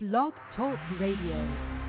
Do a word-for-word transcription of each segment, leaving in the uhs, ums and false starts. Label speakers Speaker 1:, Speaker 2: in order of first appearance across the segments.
Speaker 1: Blog Talk Radio.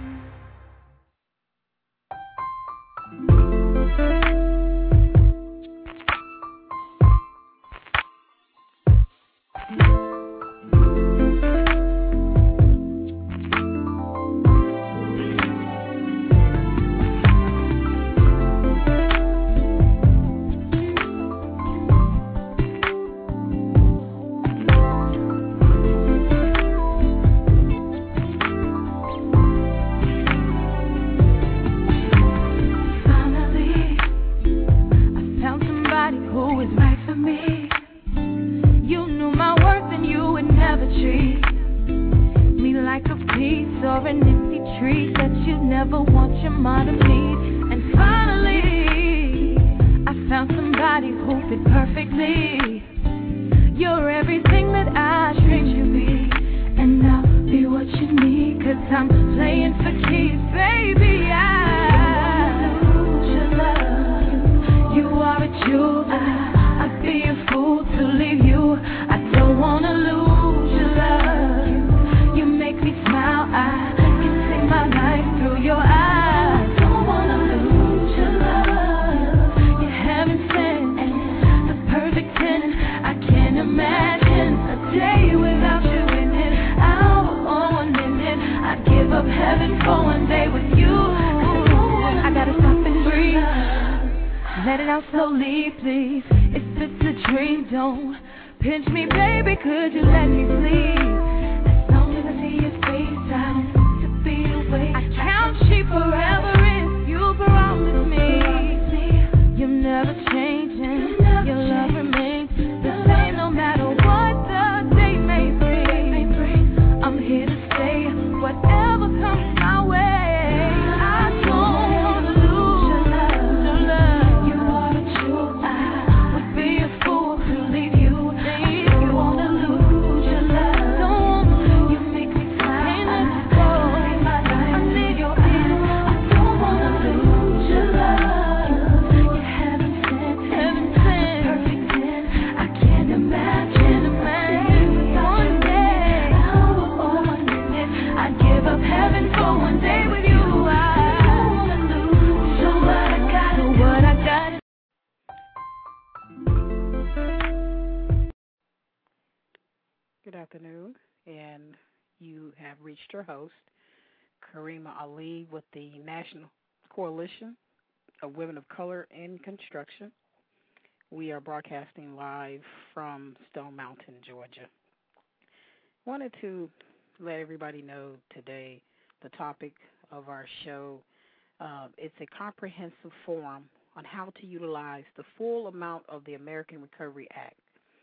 Speaker 2: Good afternoon, and you have reached your host, Karima Ali, with the National Coalition of Women of Color in Construction. We are broadcasting live from Stone Mountain, Georgia. Wanted to let everybody know today the topic of our show. Uh, it's a comprehensive forum on how to utilize the full amount of the American Recovery Act,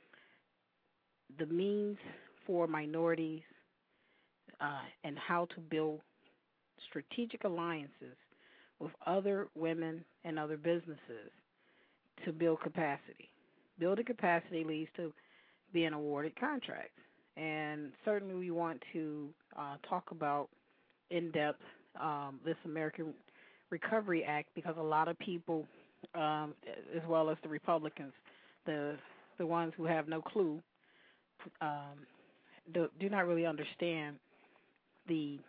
Speaker 2: the means for minorities, uh, and how to build strategic alliances with other women and other businesses to build capacity. Building capacity leads to being awarded contracts. And certainly we want to uh, talk about in depth um, this American Recovery Act, because a lot of people, um, as well as the Republicans, the the ones who have no clue, Um, do, do not really understand the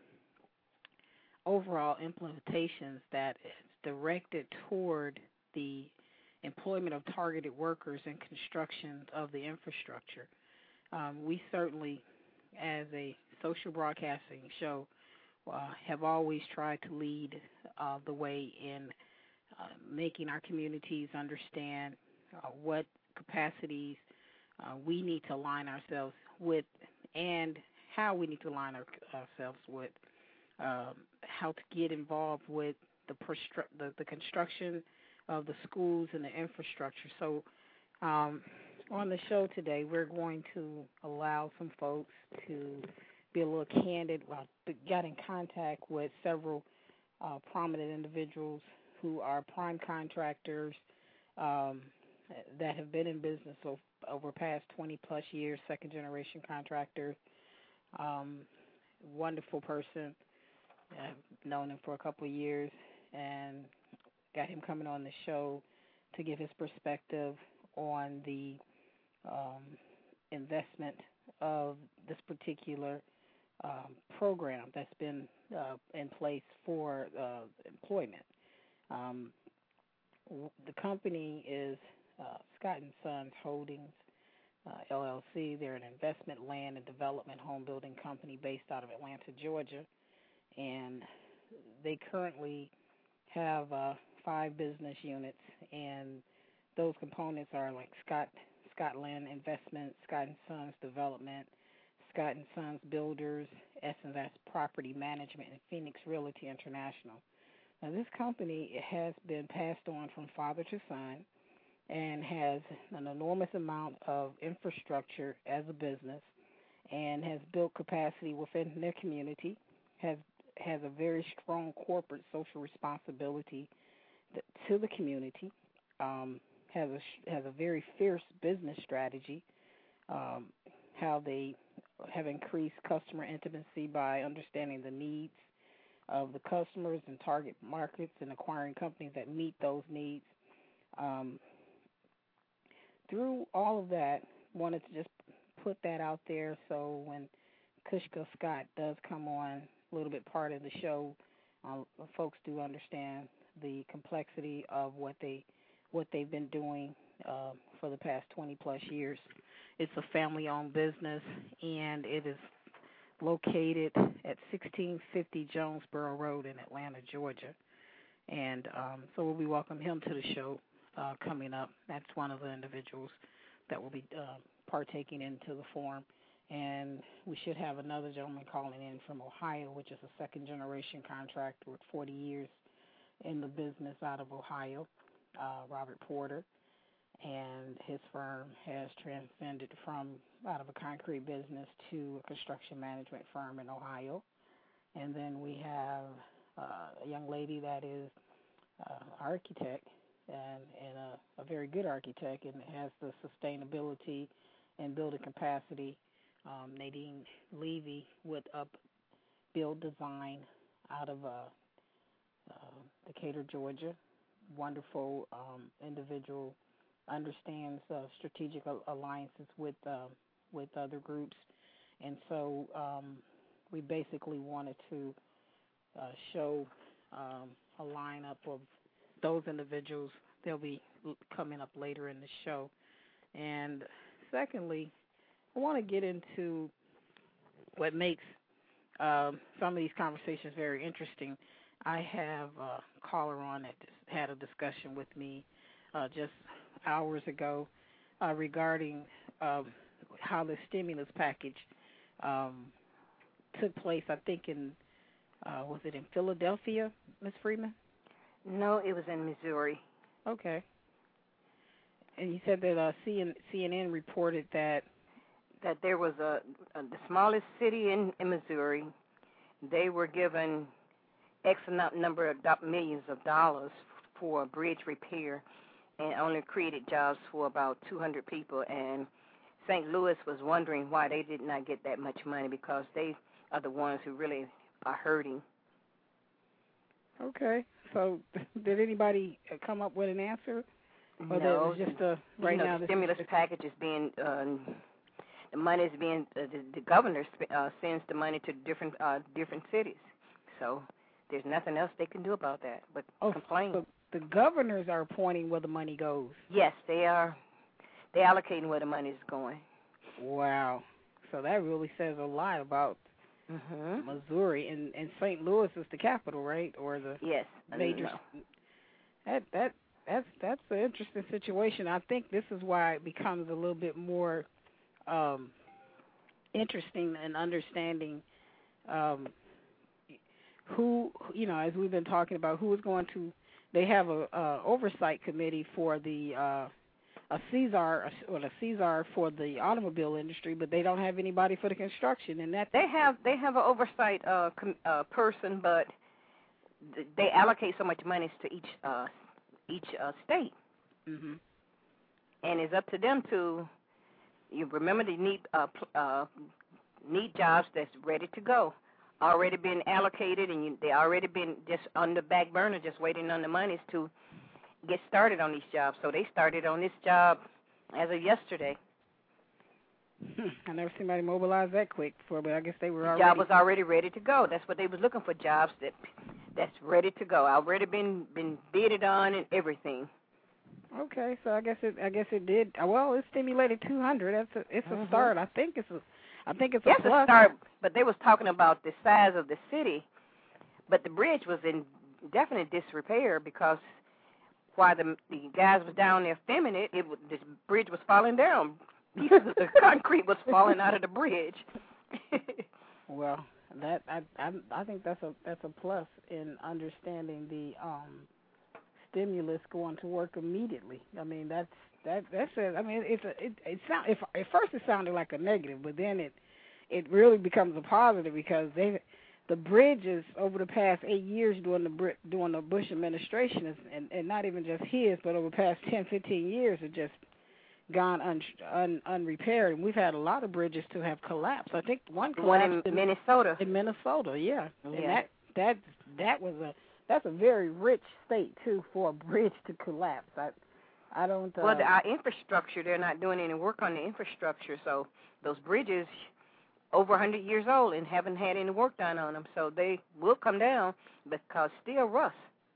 Speaker 2: overall implementations that is directed toward the employment of targeted workers and construction of the infrastructure. Um, we certainly, as a social broadcasting show, uh, have always tried to lead uh, the way in uh, making our communities understand uh, what capacities Uh, we need to align ourselves with, and how we need to align our, ourselves with, um, how to get involved with the, prostru- the the construction of the schools and the infrastructure. So um, on the show today, we're going to allow some folks to be a little candid. Well, got in contact with several uh, prominent individuals who are prime contractors um, that have been in business so over past twenty plus years, second generation contractors. Um, wonderful person. I've known him for a couple of years and got him coming on the show to give his perspective on the um, investment of this particular um, program that's been uh, in place for uh, employment. Um, w- the company is uh, Scott and Sons Holdings, uh, L L C. They're an investment, land, and development home building company based out of Atlanta, Georgia, and they currently have uh, five business units, and those components are like Scott Scott Land Investment, Scott and Sons Development, Scott and Sons Builders, S and S Property Management, and Phoenix Realty International. Now, this company has been passed on from father to son and has an enormous amount of infrastructure as a business and has built capacity within their community, has has a very strong corporate social responsibility to the community, um, has a has a very fierce business strategy, um, how they have increased customer intimacy by understanding the needs of the customers and target markets and acquiring companies that meet those needs. Um, through all of that, wanted to just put that out there so when Kushka Scott does come on a little bit part of the show, uh, folks do understand the complexity of what they what they've been doing uh, for the past twenty plus years. It's a family-owned business, and it is located at sixteen fifty Jonesboro Road in Atlanta, Georgia. And um, so we'll be welcoming him to the show uh, coming up. That's one of the individuals that will be uh, partaking into the forum. And we should have another gentleman calling in from Ohio, which is a second-generation contractor with forty years in the business out of Ohio, uh, Robert Porter. And his firm has transcended from out of a concrete business to a construction management firm in Ohio. And then we have uh, a young lady that is uh, architect and, and a, a very good architect and has the sustainability and building capacity. Um, Nadine Levy with Up Build Design out of uh, uh, Decatur, Georgia. Wonderful um, individual, understands uh, strategic alliances with uh, with other groups, and so um, we basically wanted to uh, show um, a lineup of those individuals. They'll be coming up later in the show. And secondly, I want to get into what makes um, some of these conversations very interesting. I have a caller on that had a discussion with me uh, just hours ago uh, regarding um, how the stimulus package um, took place, I think in, uh, was it in Philadelphia, Miz Freeman?
Speaker 3: No, it was in Missouri.
Speaker 2: Okay. And you said that uh, C N N reported that
Speaker 3: that there was a, a the smallest city in, in Missouri. They were given X amount number of do- millions of dollars for bridge repair, and only created jobs for about two hundred people. And Saint Louis was wondering why they did not get that much money, because they are the ones who really are hurting.
Speaker 2: Okay. So did anybody come up with an answer? Or
Speaker 3: no.
Speaker 2: Just a, right
Speaker 3: you know,
Speaker 2: now,
Speaker 3: the stimulus is package is being, uh, the money is being, uh, the, the governor uh, sends the money to different uh, different cities. So there's nothing else they can do about that but
Speaker 2: oh,
Speaker 3: complain.
Speaker 2: So the governors are appointing where the money goes.
Speaker 3: Yes, they are. They're allocating where the money is going.
Speaker 2: Wow. So that really says a lot about
Speaker 3: mm-hmm.
Speaker 2: Missouri, and, and Saint Louis is the capital, right? Or the
Speaker 3: yes,
Speaker 2: major.
Speaker 3: No.
Speaker 2: That that that's that's an interesting situation. I think this is why it becomes a little bit more um, interesting in understanding um, who, you know, as we've been talking about, who is going to. They have a, a oversight committee for the uh, a Caesar or a Caesar for the automobile industry, but they don't have anybody for the construction. And that
Speaker 3: they have they have an oversight uh, com- uh, person, but th- they allocate so much money to each uh, each uh, state,
Speaker 2: mm-hmm.
Speaker 3: and it's up to them to. You remember they need uh, pl- uh, need jobs that's ready to go, already been allocated, and you, they already been just on the back burner, just waiting on the monies to get started on these jobs. So they started on this job as of yesterday.
Speaker 2: Hmm. I never seen anybody mobilize that quick before, but I guess they were
Speaker 3: The
Speaker 2: already.
Speaker 3: job was already ready to go. That's what they was looking for, jobs that that's ready to go. Already been been bidded on and everything.
Speaker 2: Okay, so I guess it I guess it did. Well, it stimulated two hundred. That's a it's a
Speaker 3: Mhm.
Speaker 2: start. I think it's a I think it's a
Speaker 3: Yes,
Speaker 2: plus.
Speaker 3: a start. But they was talking about the size of the city, but the bridge was in definite disrepair because while the the guys was down there filming it, it was, this bridge was falling down. Pieces of the concrete was falling out of the bridge.
Speaker 2: Well, that I I I think that's a that's a plus in understanding the um stimulus going to work immediately. I mean that's that that's a, I mean it's a it it sound if at first it sounded like a negative, but then it it really becomes a positive because they the bridges over the past eight years during the Brit during the Bush administration is, and and not even just his, but over the past ten, fifteen years have just gone un, un, unrepaired, and we've had a lot of bridges to have collapsed. I think one collapsed
Speaker 3: One in,
Speaker 2: in
Speaker 3: Minnesota.
Speaker 2: In Minnesota, yeah.
Speaker 3: Yeah.
Speaker 2: And that that that was a that's a very rich state too for a bridge to collapse. I I don't. Uh,
Speaker 3: Well, the, our infrastructure, they're not doing any work on the infrastructure, so those bridges over one hundred years old and haven't had any work done on them, so they will come down because still rust.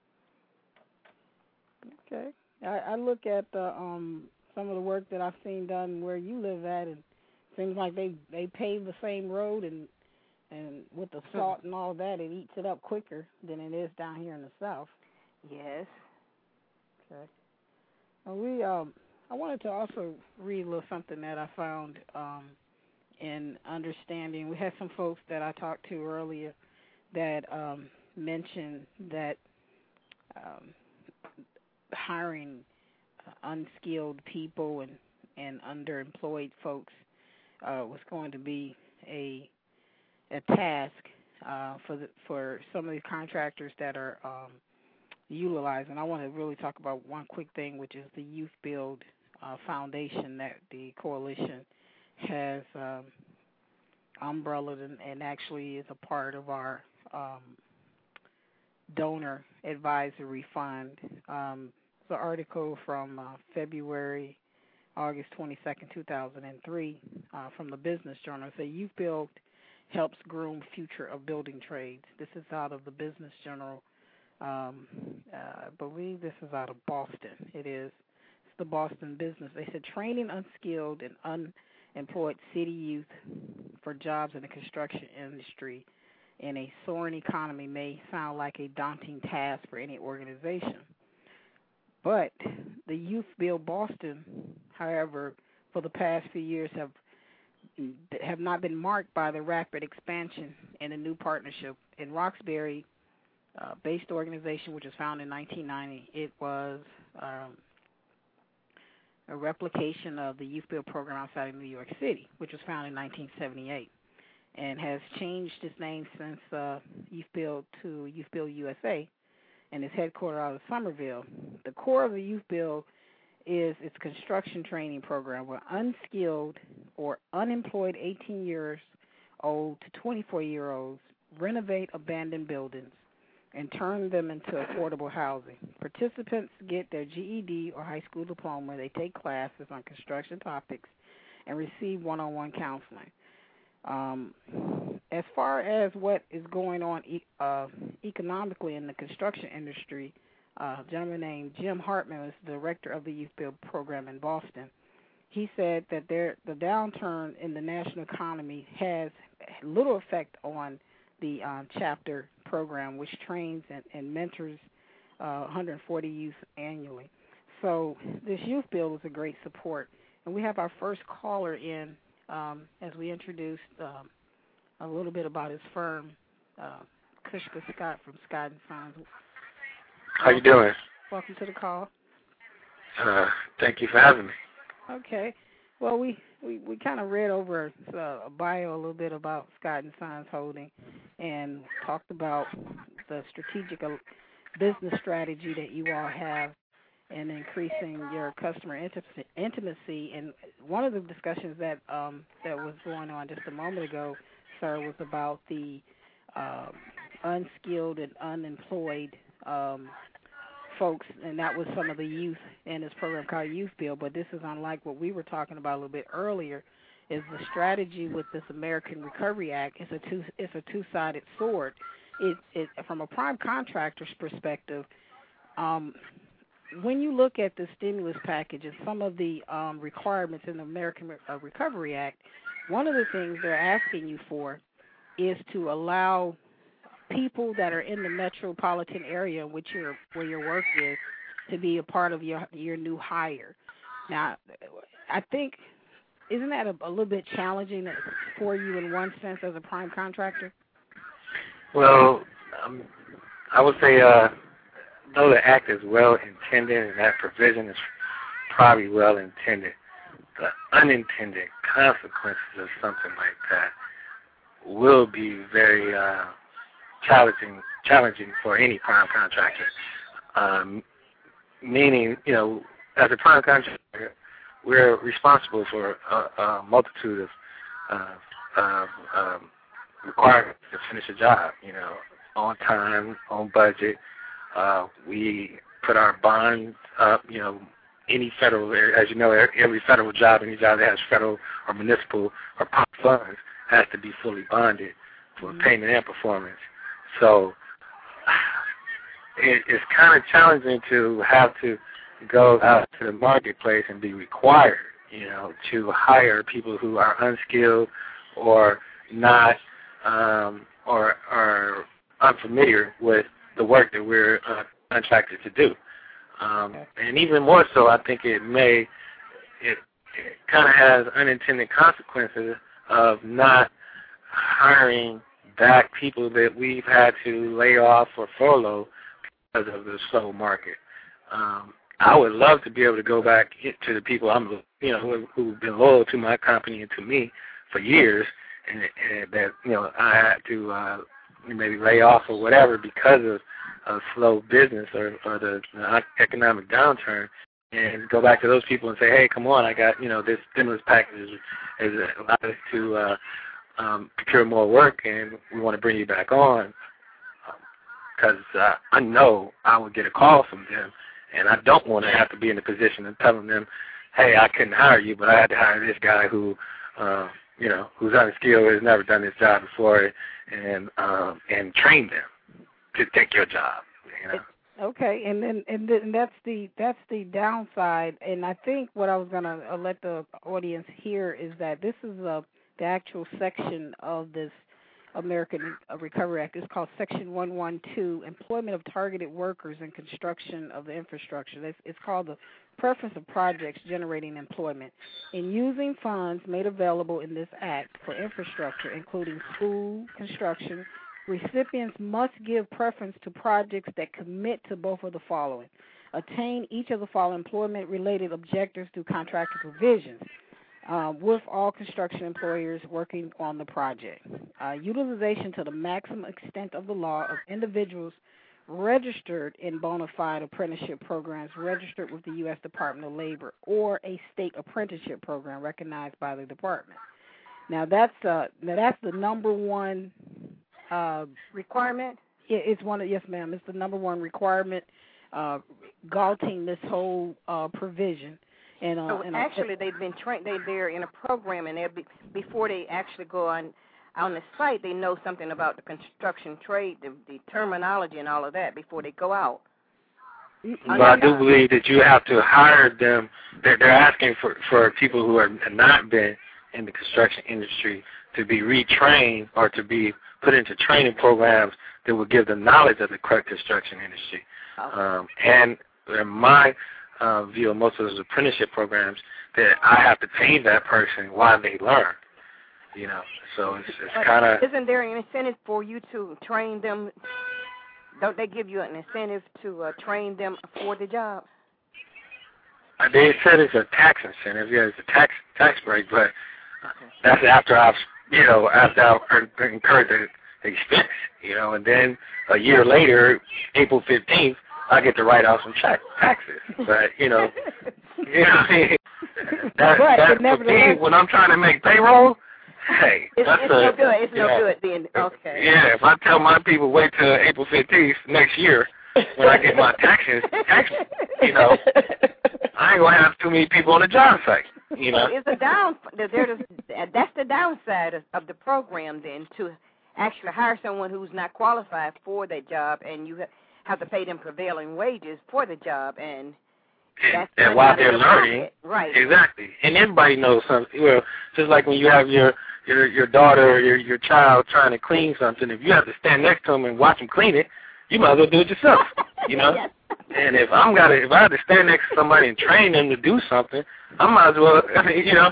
Speaker 2: Okay. I, I look at the um some of the work that I've seen done where you live at, and it seems like they they pave the same road, and and with the salt and all that, it eats it up quicker than it is down here in the south.
Speaker 3: Yes.
Speaker 2: Okay. Well, we um I wanted to also read a little something that I found um in understanding. We had some folks that I talked to earlier that um mentioned that um hiring unskilled people and, and underemployed folks uh, was going to be a a task uh, for the, for some of these contractors that are um, utilized. And I want to really talk about one quick thing, which is the Youth Build uh, Foundation that the coalition has um, umbrellaed and, and actually is a part of our um, donor advisory fund. Um, it's an article from uh, February, August twenty-second, two thousand three, uh, from the Business Journal. It says Youth Build helps groom future of building trades. This is out of the Business Journal. Um, uh, I believe this is out of Boston. It is. It's the Boston Business. They said training unskilled and unemployed city youth for jobs in the construction industry in a soaring economy may sound like a daunting task for any organization. But the Youth Build Boston, however, for the past few years have have not been marked by the rapid expansion and a new partnership. In Roxbury, uh, based organization, which was founded in nineteen ninety, it was um, a replication of the Youth Build program outside of New York City, which was founded in nineteen seventy-eight. And has changed its name since uh, Youth Build to Youth Build U S A, and is headquartered out of Somerville. The core of the Youth Build is its construction training program where unskilled or unemployed eighteen years old to twenty-four year olds renovate abandoned buildings and turn them into affordable housing. Participants get their G E D or high school diploma. They take classes on construction topics and receive one-on-one counseling. Um, as far as what is going on e- uh, economically in the construction industry, uh, a gentleman named Jim Hartman is the director of the Youth Build program in Boston. He said that there, the downturn in the national economy has little effect on the um, chapter program, which trains and, and mentors uh, one hundred forty youth annually. So this Youth Build is a great support. And we have our first caller in. Um, as we introduced um, a little bit about his firm, uh, Kushka Scott from Scott and Sons.
Speaker 4: How you doing?
Speaker 2: Welcome to the call.
Speaker 4: Uh, thank you for having me.
Speaker 2: Okay. Well, we, we, we kind of read over uh, a bio a little bit about Scott and Sons Holding and talked about the strategic business strategy that you all have and increasing your customer intimacy. And one of the discussions that um, that was going on just a moment ago, sir, was about the uh, unskilled and unemployed um, folks, and that was some of the youth in this program called Youth Build. But this is unlike what we were talking about a little bit earlier, is the strategy with this American Recovery Act is a two it's a two-sided sword. It, it from a prime contractor's perspective, um, when you look at the stimulus package and some of the um, requirements in the American uh, Recovery Act, one of the things they're asking you for is to allow people that are in the metropolitan area in which your where your work is to be a part of your your new hire. Now, I think isn't that a, a little bit challenging for you in one sense as a prime contractor?
Speaker 4: Well, um, I would say, uh, though the act is well intended and that provision is probably well intended, the unintended consequences of something like that will be very uh, challenging, challenging for any prime contractor. Um, meaning, you know, as a prime contractor, we're responsible for a, a multitude of uh, uh, um, requirements to finish a job, you know, on time, on budget. Uh, we put our bonds up, you know, any federal, as you know, every federal job, any job that has federal or municipal or public funds has to be fully bonded for mm-hmm. payment and performance. So it, it's kind of challenging to have to go out to the marketplace and be required, you know, to hire people who are unskilled or not um, or are unfamiliar with the work that we're uh, contracted to do. Um, and even more so, I think it may, it, it kind of has unintended consequences of not hiring back people that we've had to lay off or furlough because of the slow market. Um, I would love to be able to go back to the people I'm, you know, who, who've been loyal to my company and to me for years, and, and that, you know, I had to uh, maybe lay off or whatever because of a slow business or, or the, the economic downturn, and go back to those people and say, hey, come on, I got, you know, this stimulus package is, is allowed us to uh, um, procure more work, and we want to bring you back on, because uh, I know I would get a call from them, and I don't want to have to be in the position of telling them, hey, I couldn't hire you, but I had to hire this guy who, uh, you know, who's unskilled, has never done this job before, and um, and train them to take your job. You know.
Speaker 2: Okay, and then and, and that's the that's the downside. And I think what I was gonna uh, let the audience hear is that this is a the actual section of this American Recovery Act. It's called Section one twelve, Employment of Targeted Workers and Construction of the Infrastructure. It's, it's called the Preference of Projects Generating Employment. In using funds made available in this act for infrastructure, including school construction, recipients must give preference to projects that commit to both of the following: attain each of the following employment-related objectives through contractual provisions, Uh, with all construction employers working on the project. Uh, utilization to the maximum extent of the law of individuals registered in bona fide apprenticeship programs registered with the U S Department of Labor or a state apprenticeship program recognized by the department. Now that's uh, now that's the number one uh,
Speaker 3: requirement.
Speaker 2: It's one of yes, ma'am. It's the number one requirement, uh, galting this whole uh, provision. And, uh,
Speaker 3: so
Speaker 2: and
Speaker 3: actually,
Speaker 2: uh,
Speaker 3: they've been trained. They they're in a program, and they be, before they actually go on on the site, they know something about the construction trade, the, the terminology, and all of that before they go out.
Speaker 4: But I do believe that you have to hire them. They're, they're asking for for people who have not been in the construction industry to be retrained or to be put into training programs that will give them knowledge of the correct construction industry.
Speaker 3: Okay.
Speaker 4: Um, and in my Uh, view of most of those apprenticeship programs, that I have to pay that person while they learn, you know. So it's, it's kind of.
Speaker 3: Isn't there an incentive for you to train them? Don't they give you an incentive to uh, train them for the job?
Speaker 4: Uh, they said it's a tax incentive. Yeah, it's a tax tax break, but uh, that's after I've, you know, after I've incurred the, the expense, you know, and then a year later, April fifteenth. I get to write off some check, taxes, but you know, you know what I mean? That,
Speaker 3: right,
Speaker 4: that's for me when I'm trying to make payroll. Hey,
Speaker 3: it's,
Speaker 4: that's
Speaker 3: it's
Speaker 4: a,
Speaker 3: no good. It's no
Speaker 4: know,
Speaker 3: good then. Okay.
Speaker 4: Yeah, if I tell my people wait till April fifteenth next year when I get my taxes, taxes, you know, I ain't gonna have too many people on the job site. You know,
Speaker 3: it's a down. There's that's the downside of, of the program. Then to actually hire someone who's not qualified for that job, and you have to pay them prevailing wages for the job, and
Speaker 4: and, and while they're learning,
Speaker 3: right?
Speaker 4: Exactly. And everybody knows something. Well, just like when you have your your your daughter or your your child trying to clean something, if you have to stand next to them and watch them clean it, you might as well do it yourself. You know.
Speaker 3: Yes.
Speaker 4: And if I'm gotta, if I have to stand next to somebody and train them to do something, I might as well, I mean, you know,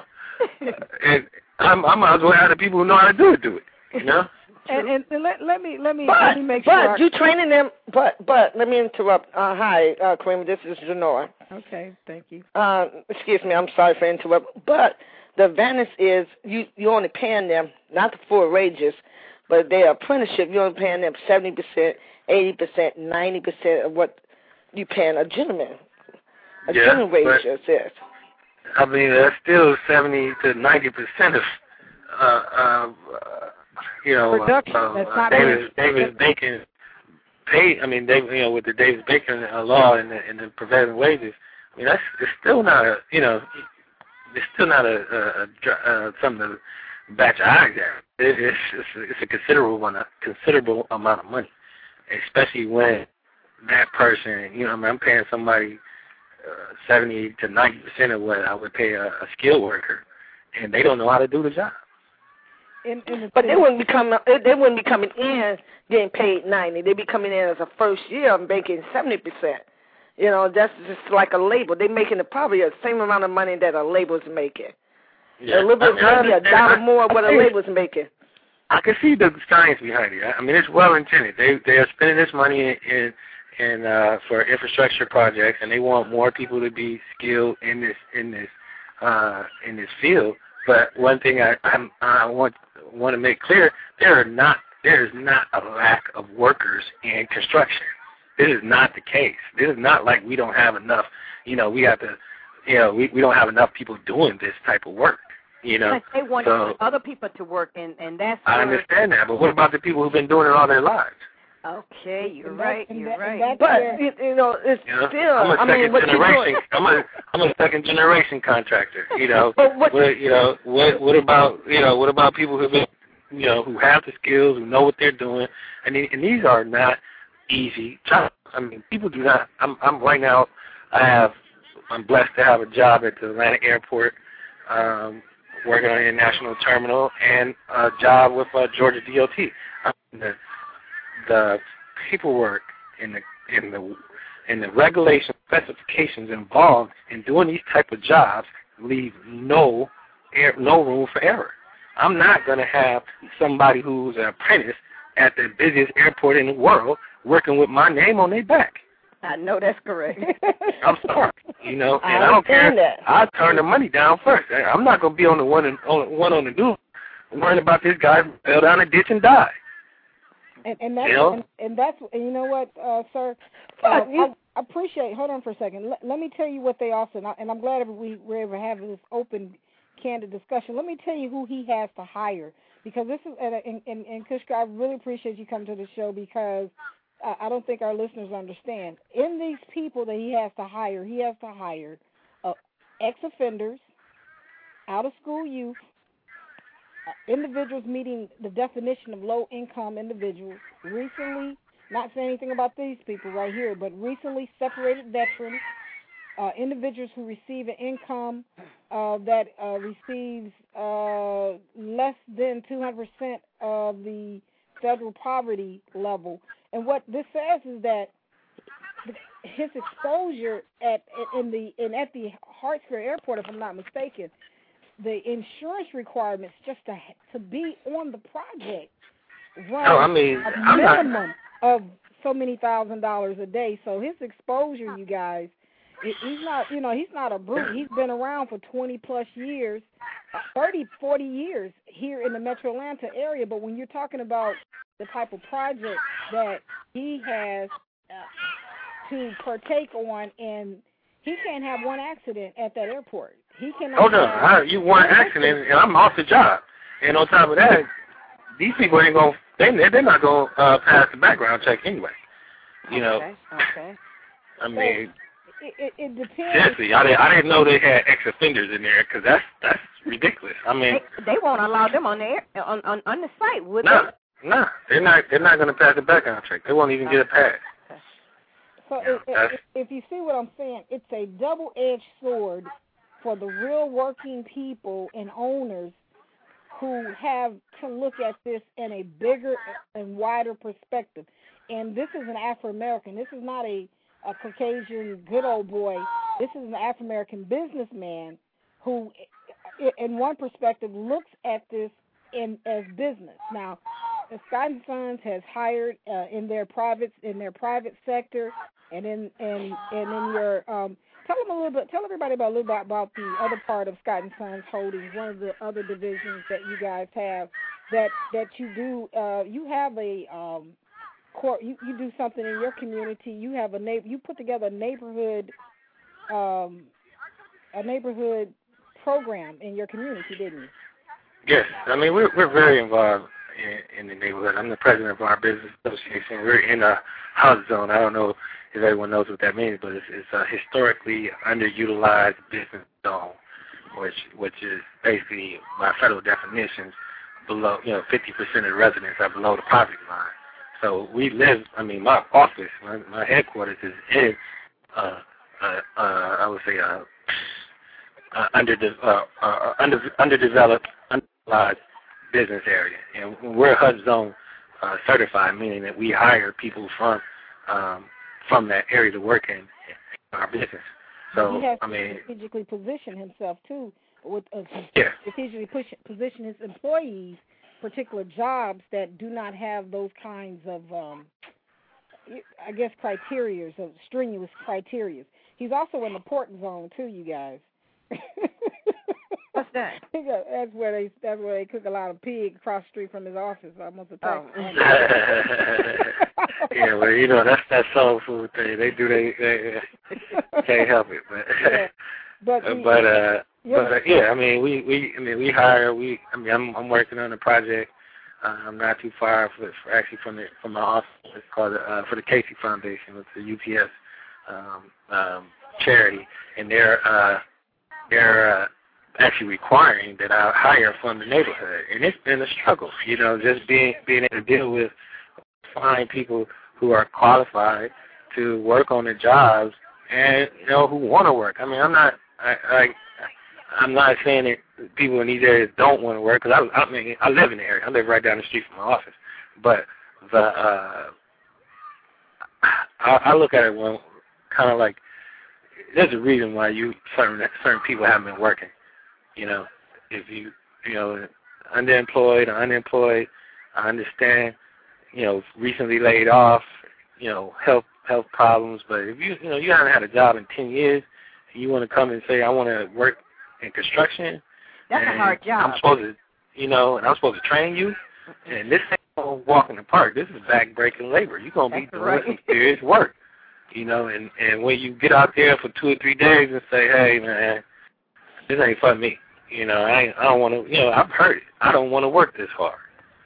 Speaker 4: and I'm, I might as well have the people who know how to do it do it. You know.
Speaker 2: And, and, and let, let me let me
Speaker 5: but,
Speaker 2: let me make
Speaker 5: but
Speaker 2: sure.
Speaker 5: But you training them. But but let me interrupt. Uh, hi, uh, Kareem. This is Janora.
Speaker 2: Okay, thank you.
Speaker 5: Uh, excuse me. I'm sorry for interrupting. But the advantage is you you only paying them not the full wages, but their apprenticeship. You're only paying them seventy percent, eighty percent, ninety percent of what you paying a gentleman. A
Speaker 4: yeah,
Speaker 5: gentleman wages is.
Speaker 4: I mean, that's still seventy to ninety percent of uh, uh, you know,
Speaker 2: production.
Speaker 4: Uh,
Speaker 2: That's
Speaker 4: uh,
Speaker 2: not
Speaker 4: Davis, Davis Bacon pay. I mean, they, you know, with the Davis Bacon uh, law and the, and the prevailing wages. I mean, that's it's still not a, you know, it's still not a, a, a uh, something to bat your eyes at. It, it's, it's it's a considerable amount, of, considerable amount of money, especially when that person, you know, I mean, I'm paying somebody uh, seventy to ninety percent of what I would pay a, a skilled worker, and they don't know how to do the job.
Speaker 2: In, in the
Speaker 5: but they wouldn't be coming. They wouldn't be coming in getting paid ninety. They'd be coming in as a first year and making seventy percent. You know, that's just like a label. They're making probably the same amount of money that a label's making.
Speaker 4: Yeah.
Speaker 5: A little bit,
Speaker 4: I mean,
Speaker 5: maybe a dollar more what a label's making.
Speaker 4: I can see the science behind it. I mean, it's well intended. They they are spending this money in, in and uh, for infrastructure projects, and they want more people to be skilled in this in this uh, in this field. But one thing I I'm, I want want to make clear: there are not there is not a lack of workers in construction. This is not the case. This is not like we don't have enough. You know, we have to. You know, we we don't have enough people doing this type of work. You know,
Speaker 3: but they want
Speaker 4: so,
Speaker 3: other people to work, and and that's.
Speaker 4: I understand that, but what about the people who've been doing it all their lives?
Speaker 3: Okay, you're
Speaker 2: and
Speaker 3: right.
Speaker 2: that,
Speaker 3: You're
Speaker 2: that,
Speaker 3: right.
Speaker 5: But you, you know, it's
Speaker 4: you know,
Speaker 5: still.
Speaker 4: I'm a
Speaker 5: I
Speaker 4: second
Speaker 5: mean, what
Speaker 4: generation.
Speaker 5: you doing?
Speaker 4: I'm a I'm a second generation contractor. You know,
Speaker 5: but what,
Speaker 4: what, you know what what about you know what about people who've been you know who have the skills, who know what they're doing, and and these are not easy jobs. I mean, people do not. I'm I'm right now. I have. I'm blessed to have a job at the Atlanta airport, um, working on the international terminal, and a job with uh, Georgia D O T. I mean, the, the paperwork and the and the and the regulation specifications involved in doing these type of jobs leave no air, no room for error. I'm not going to have somebody who's an apprentice at the busiest airport in the world working with my name on their back.
Speaker 3: I know that's correct.
Speaker 4: I'm sorry, you know, and
Speaker 5: I
Speaker 4: I don't care.
Speaker 5: that.
Speaker 4: I turn the money down first. I'm not going to be on the one and, on one on the do, worrying about this guy fell down a ditch and died.
Speaker 2: And, and that's
Speaker 4: you know?
Speaker 2: and, and that's and you know what, uh, sir. Uh, I, I appreciate. Hold on for a second. Let, let me tell you what they also, and, I, and I'm glad we were able to have this open, candid discussion. Let me tell you who he has to hire, because this is and and, and, and Kushka, I really appreciate you coming to the show, because uh, I don't think our listeners understand. In these people that he has to hire, he has to hire uh, ex-offenders, out-of-school youth, uh, individuals meeting the definition of low-income individuals, recently, not saying anything about these people right here, but recently separated veterans, uh, individuals who receive an income uh, that uh, receives uh, less than two hundred percent of the federal poverty level. And what this says is that his exposure at in the in at the Hartsfield Airport, if I'm not mistaken, the insurance requirements just to to be on the project run
Speaker 4: no, I mean,
Speaker 2: a
Speaker 4: I'm
Speaker 2: minimum
Speaker 4: not...
Speaker 2: of so many thousand dollars a day. So his exposure, you guys, he's not, you know, he's not a brute. He's been around for twenty plus years, thirty, forty years here in the Metro Atlanta area. But when you're talking about the type of project that he has uh, to partake on, and he can't have one accident at that airport. He cannot.
Speaker 4: Oh no,
Speaker 2: have
Speaker 4: I, you one accident and I'm off the job. And on top of that, these people ain't gonna they they're not gonna uh, pass the background check anyway. You know.
Speaker 3: Okay. Okay.
Speaker 4: I mean,
Speaker 6: it, it, it depends.
Speaker 4: Seriously, I didn't, I didn't know they had ex-offenders in there because that's that's ridiculous. I mean,
Speaker 3: they, they won't allow them on the air, on, on on the site, would
Speaker 4: nah,
Speaker 3: they?
Speaker 4: Nah, they're not. They're not going to pass the background check. They won't even get a pass.
Speaker 6: So
Speaker 4: Yeah,
Speaker 6: if, if, if you see what I'm saying, it's a double-edged sword for the real working people and owners who have to look at this in a bigger and wider perspective. And this is an Afro-American. This is not a, a Caucasian good old boy. This is an Afro-American businessman who, in one perspective, looks at this in as business. Now, the Scott and Sons has hired uh, in their private in their private sector, and in and and in your um, tell them a little bit. Tell everybody about a little bit about the other part of Scott and Sons Holdings, one of the other divisions that you guys have that that you do. Uh, you have a um, core. You, you do something in your community. You have a neighbor. You put together a neighborhood um, a neighborhood program in your community, didn't you?
Speaker 4: Yes, I mean we're we're very involved in, in the neighborhood. I'm the president of our business association. We're in a house zone. I don't know if everyone knows what that means, but it's, it's a historically underutilized business zone, which which is basically by federal definitions below, you know, fifty percent of the residents are below the poverty line. So we live. I mean, my office, my, my headquarters is in, uh, uh, uh, I would say, uh, uh, under uh, uh, under underdeveloped. Underutilized business area, and we're H U D zone uh, certified, meaning that we hire people from um, from that area to work in, in our business. So
Speaker 6: he has
Speaker 4: I
Speaker 6: to
Speaker 4: mean,
Speaker 6: strategically position himself too, with uh,
Speaker 4: yeah.
Speaker 6: strategically push, position his employees particular jobs that do not have those kinds of, um, I guess, criterias, of strenuous criterias. He's also in the port zone too, you guys.
Speaker 3: What's that?
Speaker 6: That's where they that's where they cook a lot of pig across the street from his office. Almost a
Speaker 3: Oh.
Speaker 4: Yeah, well, you know that's that soul food thing. They do they, they can't help it, but
Speaker 6: yeah. but
Speaker 4: uh,
Speaker 6: we,
Speaker 4: but uh,
Speaker 6: yeah.
Speaker 4: but uh, yeah, I mean we we I mean we hire we I mean I'm I'm working on a project. Uh, I'm not too far for, for actually from the from my office. It's called uh, for the Casey Foundation. It's a U P S um, um, charity, and they're uh, they're uh, actually requiring that I hire from the neighborhood, and it's been a struggle. You know, just being being able to deal with find people who are qualified to work on the jobs, and you know who want to work. I mean, I'm not I, I I'm not saying that people in these areas don't want to work, because I I mean I live in the area. I live right down the street from my office, but the uh, I, I look at it when kind of like there's a reason why you certain certain people haven't been working. You know, if you, you know, underemployed or unemployed, I understand, you know, recently laid off, you know, health health problems. But if you, you know, you haven't had a job in ten years, and you want to come and say, I want to work in construction.
Speaker 3: That's a hard job.
Speaker 4: I'm supposed to, you know, and I'm supposed to train you. And this ain't no walk in the park. This is back-breaking labor. You're going to be doing
Speaker 3: right.
Speaker 4: some serious work. You know, and, and when you get out there for two or three days and say, hey, man, this ain't for me. You know, I ain't, I don't want to, you know, I've heard it. I don't want to work this hard.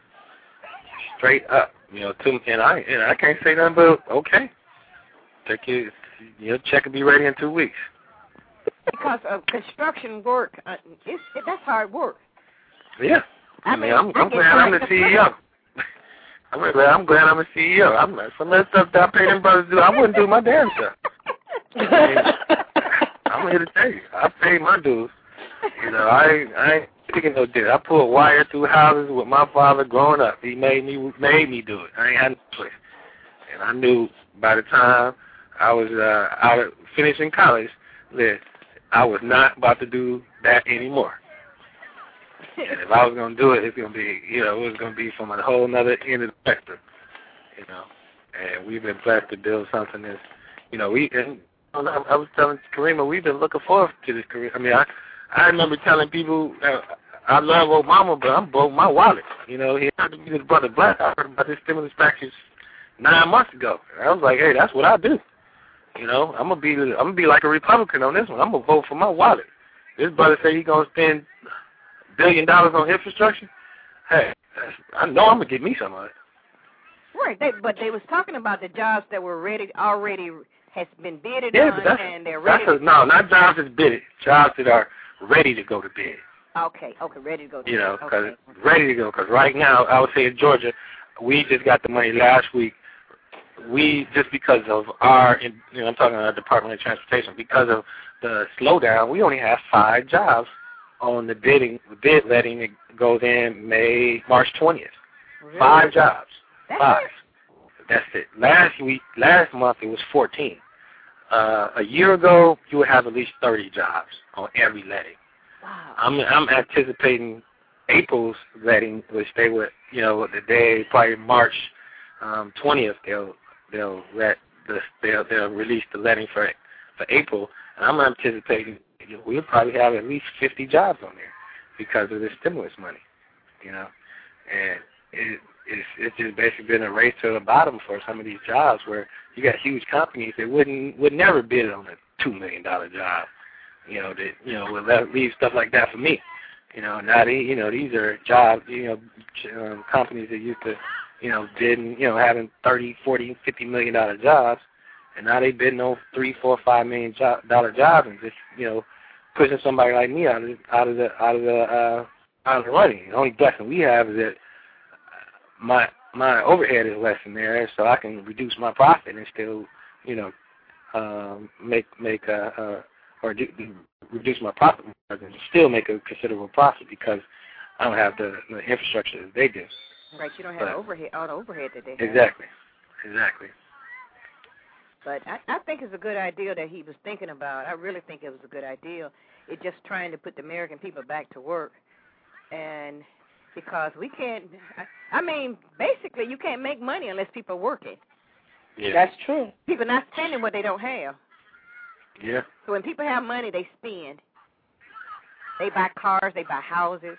Speaker 4: Straight up. You know, to, and I and I can't say nothing but, okay. Take your, your check will be ready in two weeks.
Speaker 3: Because of construction work, uh, it's, it, that's hard work.
Speaker 4: Yeah. I, I mean, I'm, I'm glad I'm the C E O. I'm glad I'm glad I'm a C E O. I'm not, some of that stuff that I pay them brothers to do, I wouldn't do my damn stuff. I mean, I'm here to tell you, I pay my dues. You know, I I ain't taking no dick. I pulled wire through houses with my father growing up. He made me made me do it. I ain't had no choice. And I knew by the time I was uh, out of finishing college that I was not about to do that anymore. And if I was going to do it, it's going to be, you know, it was going to be from a whole other end of the spectrum, you know. And we've been blessed to build something that's, you know, we, and I was telling Karima, we've been looking forward to this career. I mean, I, I remember telling people, uh, I love Obama, but I'm broke my wallet. You know, he had to be his brother Black. I heard about this stimulus package nine months ago. And I was like, hey, that's what I do. You know, I'm gonna be, I'm gonna be like a Republican on this one. I'm gonna vote for my wallet. This brother said he's gonna spend a billion dollars on infrastructure. Hey, that's, I know I'm gonna get me some of it.
Speaker 3: Right, they, but they was talking about the jobs that were ready, already has been bidded
Speaker 4: Yeah,
Speaker 3: on
Speaker 4: but that's,
Speaker 3: and they're ready.
Speaker 4: that's
Speaker 3: to
Speaker 4: a, no, not jobs that's bidded. Jobs that are ready to go to bid.
Speaker 3: Okay, okay, ready to go to
Speaker 4: You
Speaker 3: bid.
Speaker 4: know, because
Speaker 3: Okay.
Speaker 4: ready to go. Because right now, I would say in Georgia, we just got the money last week. We, just because of our, you know, I'm talking about the Department of Transportation, because of the slowdown, we only have five jobs on the bidding, bid letting. It goes in May, March twentieth.
Speaker 3: Really?
Speaker 4: Five jobs.
Speaker 3: That's
Speaker 4: Five.
Speaker 3: it?
Speaker 4: That's it. Last week, last month, it was fourteen. Uh, a year ago, you would have at least thirty jobs on every letting.
Speaker 3: Wow.
Speaker 4: I'm I'm anticipating April's letting, which they would, you know, the day probably March um, twentieth, they'll they'll let the they'll they'll release the letting for for April, and I'm anticipating we'll probably have at least fifty jobs on there because of the stimulus money, you know, and it it's it's just basically been a race to the bottom for some of these jobs where you got huge companies that wouldn't would never bid on a two million dollar job. You know, that, you know, would let, leave stuff like that for me. You know, now they, you know, these are jobs, you know, um, companies that used to, you know, bidding, you know, having thirty, forty, fifty million dollar jobs, and now they bidding on three, four, five million jo- dollar jobs, and just, you know, pushing somebody like me out of out of the out of the uh, out of the running. The only blessing we have is that my my overhead is less in there, so I can reduce my profit and still, you know, um, make make a. a or do, do, reduce my profit margin and still make a considerable profit because I don't have the, the infrastructure that they do.
Speaker 3: Right, you don't have
Speaker 4: but,
Speaker 3: the overhead, all the overhead that they have.
Speaker 4: Exactly, exactly.
Speaker 3: But I, I think it's a good idea that he was thinking about. I really think it was a good idea. It's just trying to put the American people back to work. And because we can't, I, I mean, basically you can't make money unless people are working.
Speaker 4: Yeah.
Speaker 5: That's true.
Speaker 3: People not spending what they don't have.
Speaker 4: Yeah.
Speaker 3: So when people have money, they spend. They buy cars, they buy houses.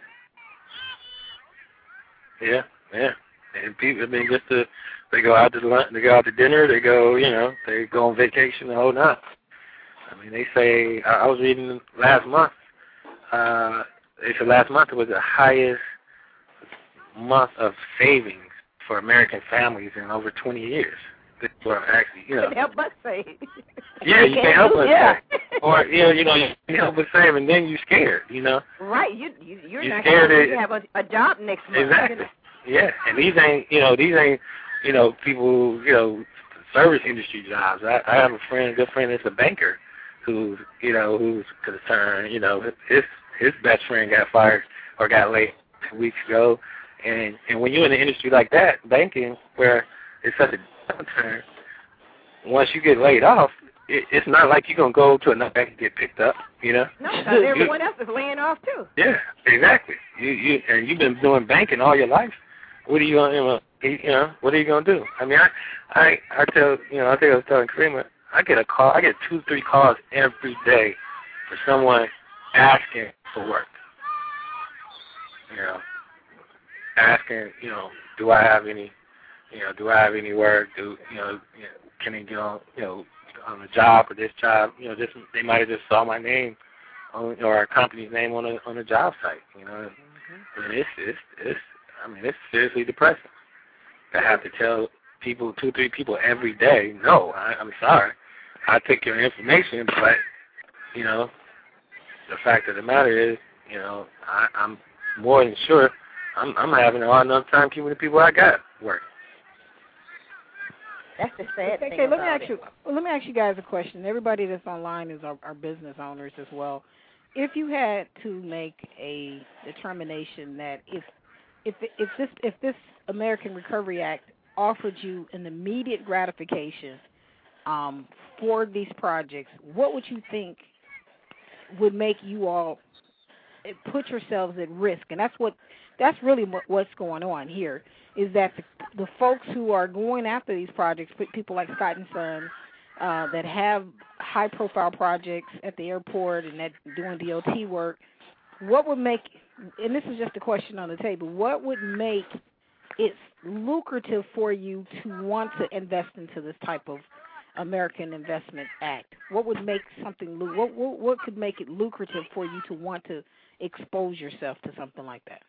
Speaker 4: Yeah, yeah. And people, I mean, just to, they go out to lunch, they go out to dinner, they go, you know, they go on vacation the whole night. I mean, they say, I, I was reading last month, uh, they said last month it was the highest month of savings for American families in over twenty years. Well, actually, you know.
Speaker 3: Can't help but save.
Speaker 4: Yeah, you can't help but
Speaker 3: yeah.
Speaker 4: save. Or, you know, you know, you can't help but save, and then you're scared, you know.
Speaker 3: Right, you, you you're,
Speaker 4: You're
Speaker 3: not
Speaker 4: scared
Speaker 3: going to
Speaker 4: that-
Speaker 3: have a, a job next month.
Speaker 4: Exactly. Yeah, and these ain't, you know, these ain't, you know, people, you know, service industry jobs. I, I have a friend, a good friend that's a banker, who's, you know, who's concerned. You know, his his best friend got fired or got laid two weeks ago, and and when you're in an industry like that, banking, where it's such a downturn, once you get laid off, it, it's not like you're gonna go to another bank and get picked up, you know.
Speaker 3: No, because everyone else is laying off too.
Speaker 4: Yeah, exactly. You you and you've been doing banking all your life. What are you gonna, you know? What are you gonna do? I mean, I I I tell you know I think I was telling Karima, I get a call, I get two three calls every day for someone asking for work. You know, asking, you know, do I have any, you know, do I have any work? Do you know, you know can they get on, you know, on a job or this job? You know, just they might have just saw my name on, or our company's name on a on a job site. You know, mm-hmm. and it's it's it's I mean it's seriously depressing to have to tell people two three people every day, no, I, I'm sorry, I took your information, but you know, the fact of the matter is, you know, I, I'm more than sure I'm I'm having a hard enough time keeping the people I got working.
Speaker 3: That's the sad
Speaker 2: okay,
Speaker 3: thing
Speaker 2: okay, let
Speaker 3: about
Speaker 2: me ask
Speaker 3: it.
Speaker 2: you. Well, let me ask you guys a question. Everybody that's online is our, our business owners as well. If you had to make a determination that if if if this if this American Recovery Act offered you an immediate gratification um, for these projects, what would you think would make you all put yourselves at risk? And that's what that's really what, what's going on here. Is that the, the folks who are going after these projects, people like Scott and Sons, uh, that have high-profile projects at the airport and that doing D O T work, what would make, and this is just a question on the table, what would make it lucrative for you to want to invest into this type of American Investment Act? What would make something, what, what, what could make it lucrative for you to want to expose yourself to something like that?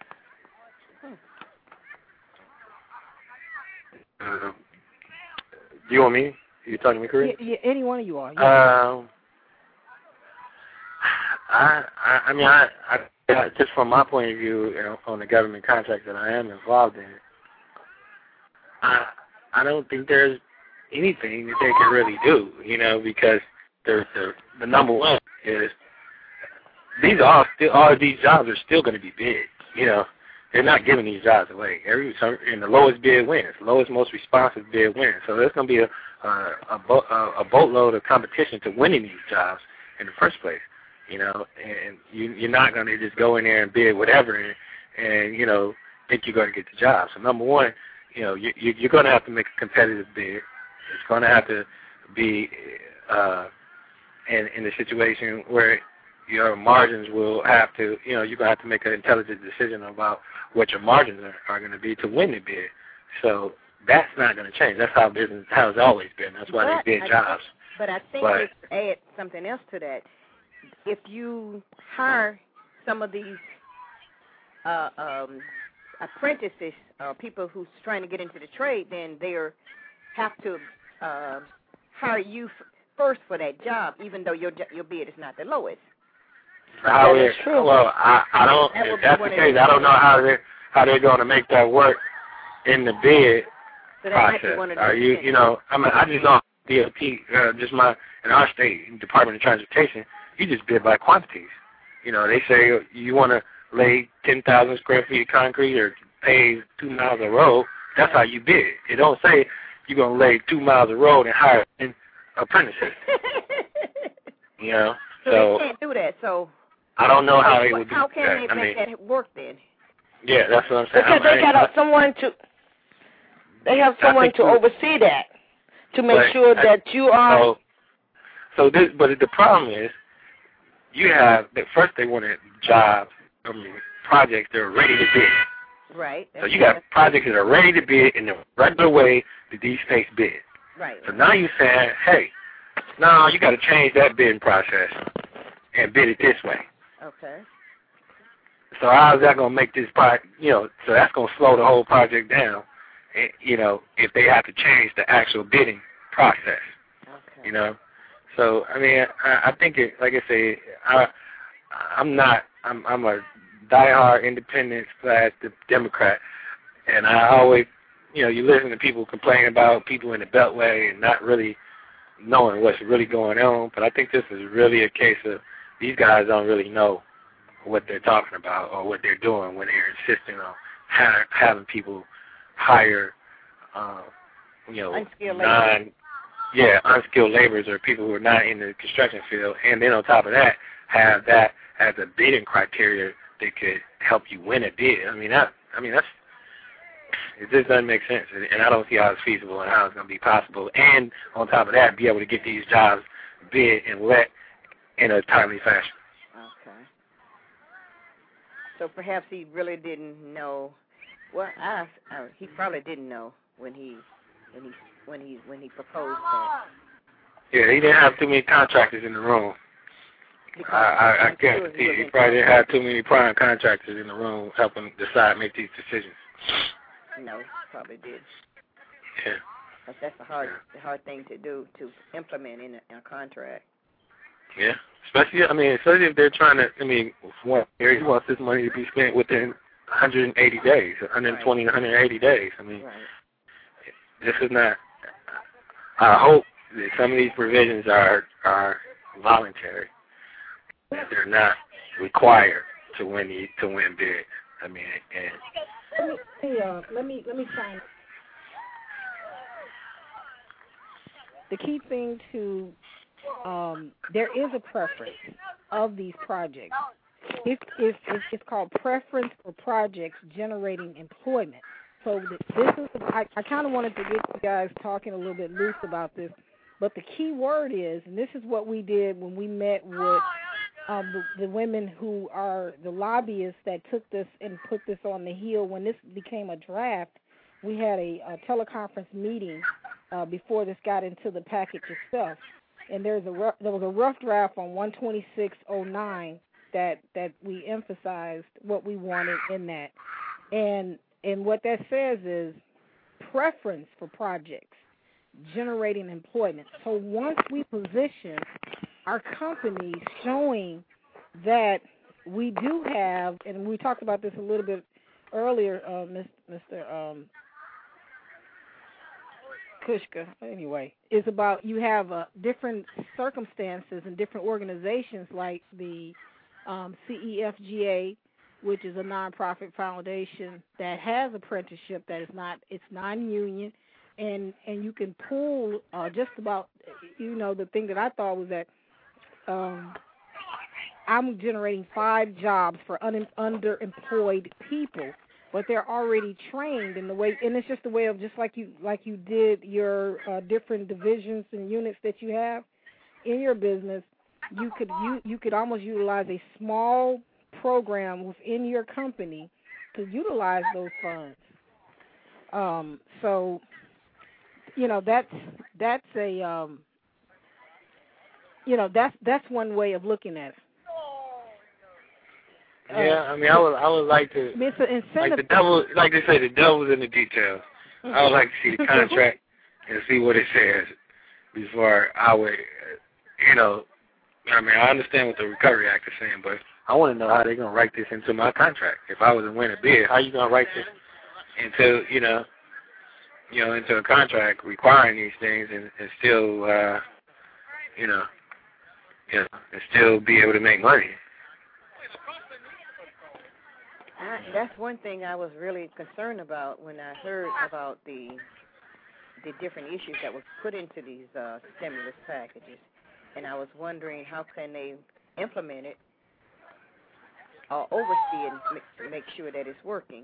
Speaker 4: Uh, You want me? You talking to me, Kareem?
Speaker 2: Yeah, yeah, any one of you are. Yeah.
Speaker 4: Um, I, I, I mean, I, I, just from my point of view, you know, on the government contract that I am involved in, I, I don't think there's anything that they can really do, you know, because the the, the number one is these are still all of these jobs are still going to be bid, you know. They're not giving these jobs away. Every and the lowest bid wins. The lowest, most responsive bid wins. So there's going to be a a, a, boat, a, a boatload of competition to winning these jobs in the first place. You know, and you, you're not going to just go in there and bid whatever and, and you know, think you're going to get the job. So number one, you know, you, you, you're going to have to make a competitive bid. It's going to have to be uh, in, in a situation where your margins will have to, you know, you're going to have to make an intelligent decision about what your margins are, are going to be to win the bid. So that's not going to change. That's how business has always been. That's why
Speaker 3: but
Speaker 4: they bid
Speaker 3: I
Speaker 4: jobs.
Speaker 3: Think, but I think
Speaker 4: but,
Speaker 3: let's add something else to that. If you hire some of these uh, um, apprentices, uh, people who's trying to get into the trade, then they have to uh, hire you f- first for that job, even though your your bid is not the lowest.
Speaker 4: How
Speaker 5: that
Speaker 4: it,
Speaker 5: is true.
Speaker 4: Well, I, I don't.
Speaker 3: That
Speaker 4: if that's the case,
Speaker 3: the,
Speaker 4: I don't know how they how they're going to make that work in the bid
Speaker 3: so that
Speaker 4: process.
Speaker 3: might be one of the
Speaker 4: Are you, you know, I mean, I just know D O T, uh, just my in our state Department of Transportation, you just bid by quantities. You know, they say you want to lay ten thousand square feet of concrete or pave two miles of road. That's how you bid. It don't say you're going to lay two miles of road and hire an apprentices. You know,
Speaker 3: so,
Speaker 4: so
Speaker 3: they can't do that. So
Speaker 4: I don't know how
Speaker 3: how,
Speaker 4: they would do
Speaker 3: how can
Speaker 4: that.
Speaker 3: they
Speaker 4: I
Speaker 3: make
Speaker 4: mean,
Speaker 3: that work then?
Speaker 4: yeah, that's what I'm saying.
Speaker 5: Because
Speaker 4: I'm,
Speaker 5: they got someone to, they have someone to
Speaker 4: too,
Speaker 5: oversee that, to make
Speaker 4: but
Speaker 5: sure
Speaker 4: I,
Speaker 5: that you are.
Speaker 4: So, so this, but the problem is, you have that first they wanted jobs, I mean projects that are ready to bid.
Speaker 3: Right.
Speaker 4: So you got projects that are ready to bid in the regular way that these states bid.
Speaker 3: Right.
Speaker 4: So now you're saying, hey, no, you got to change that bidding process and bid it this way.
Speaker 3: Okay.
Speaker 4: So how is that going to make this project, you know, so that's going to slow the whole project down, and, you know, if they have to change the actual bidding process,
Speaker 3: Okay.
Speaker 4: you know. So, I mean, I, I think, it, like I say, I, I'm not, I'm, I'm a diehard independent slash Democrat, and I always, you know, you listen to people complain about people in the Beltway and not really knowing what's really going on, but I think this is really a case of these guys don't really know what they're talking about or what they're doing when they're insisting on ha- having people hire, uh, you know,
Speaker 3: Unskilled
Speaker 4: non,
Speaker 3: labor.
Speaker 4: yeah, unskilled laborers or people who are not in the construction field, and then on top of that, have that as a bidding criteria that could help you win a bid. I mean, that, I mean, that's, it just doesn't make sense, and I don't see how it's feasible and how it's going to be possible. And on top of that, be able to get these jobs bid and let in a timely fashion.
Speaker 3: Okay. So perhaps he really didn't know. Well, I, I, he probably didn't know when he when he when he when he proposed that.
Speaker 4: Yeah, he didn't have too many contractors in the room.
Speaker 3: Because
Speaker 4: I, I, I
Speaker 3: I'm
Speaker 4: guess
Speaker 3: sure
Speaker 4: he, he
Speaker 3: wasn't-
Speaker 4: probably didn't have too many prime contractors in the room helping decide, make these decisions.
Speaker 3: No, probably did.
Speaker 4: Yeah.
Speaker 3: But that's a hard a hard thing to do to implement in a, in a contract.
Speaker 4: Yeah. Especially, I mean, especially if they're trying to, I mean, one he wants this money to be spent within one hundred eighty days, one hundred twenty,
Speaker 3: Right.
Speaker 4: one hundred eighty days. I mean,
Speaker 3: Right.
Speaker 4: this is not, I hope that some of these provisions are, are voluntary, that they're not required to win the, to win bids. I mean, and
Speaker 2: Let me, hey, uh, let me let me find. The key thing to um, there is a preference of these projects. It, it, it's, it's called preference for projects generating employment. So the, this is I, I kind of wanted to get you guys talking a little bit loose about this, but the key word is, and this is what we did when we met with um, the, the women who are the lobbyists that took this and put this on the Hill. When this became a draft, we had a, a teleconference meeting uh, before this got into the package itself. And there's a rough, there was a rough draft on one twenty-six oh nine that, that we emphasized what we wanted in that. And and what that says is preference for projects.
Speaker 6: generating employment. So once we position our companies showing that we do have, and we talked about this a little bit earlier, uh, Mister Um, Kushka, anyway, is about you have uh, different circumstances and different organizations like the um, C E F G A, which is a nonprofit foundation that has apprenticeship that is not, it's non-union, and, and you can pull uh, just about, you know, the thing that I thought was that um, I'm generating five jobs for un- underemployed people, but they're already trained in the way, and it's just the way of just like you like you did your uh, different divisions and units that you have in your business. You could you you could almost utilize a small program within your company to utilize those funds. Um, so, you know, that's that's a um, you know that's that's one way of looking at it.
Speaker 4: Yeah, I mean, I would, I would like to,
Speaker 6: it's an incentive.
Speaker 4: like the devil, like they say, the devil's in the details. I would like to see the contract and see what it says before I would, you know, I mean, I understand what the Recovery Act is saying, but I want to know how they're going to write this into my contract. If I was to win a bid, how are you going to write this into, you know, you know, into a contract requiring these things and, and still, uh, you know, you know, and still be able to make money?
Speaker 3: I, that's one thing I was really concerned about when I heard about the the different issues that was put into these uh, stimulus packages, and I was wondering how can they implement it or oversee it and make, make sure that it's working.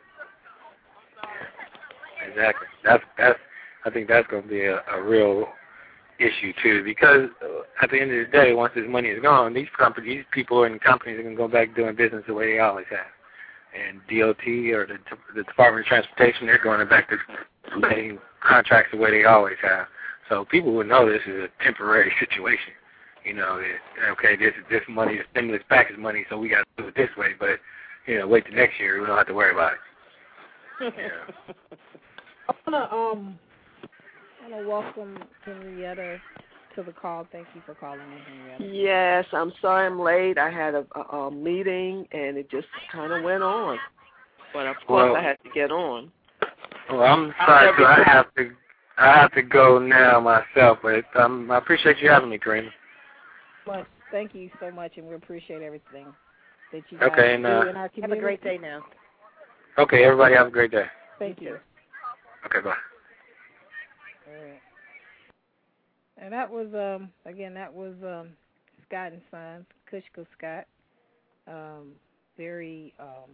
Speaker 4: Exactly. That's that's. I think that's going to be a, a real issue too, because uh, at the end of the day, once this money is gone, these companies, these people and companies are going to go back doing business the way they always have. And D O T or the, the Department of Transportation, they're going back to letting contracts the way they always have. So people will know this is a temporary situation. You know, that, okay, this this money is stimulus package money, so we got to do it this way. But you know, wait till next year, we don't have to worry about it. Yeah.
Speaker 6: I wanna um, I wanna welcome Henrietta to the call. Thank you for calling in, Henrietta.
Speaker 7: Yes, I'm sorry I'm late. I had a, a, a meeting, and it just kind of went on. But, of course,
Speaker 4: well,
Speaker 7: I had to get on.
Speaker 4: Well, I'm sorry, too. I have to I have to go now myself, but um, I appreciate you having me, Karina.
Speaker 6: Well, thank you so much, and we appreciate everything that you guys
Speaker 4: okay, and, uh,
Speaker 6: do in our community.
Speaker 3: Have a great day now.
Speaker 4: Okay, everybody have a great day.
Speaker 6: Thank you.
Speaker 4: Okay, bye.
Speaker 6: All right. And that was, um, again, that was um, Scott and Sons, Kushka Scott, um, very um,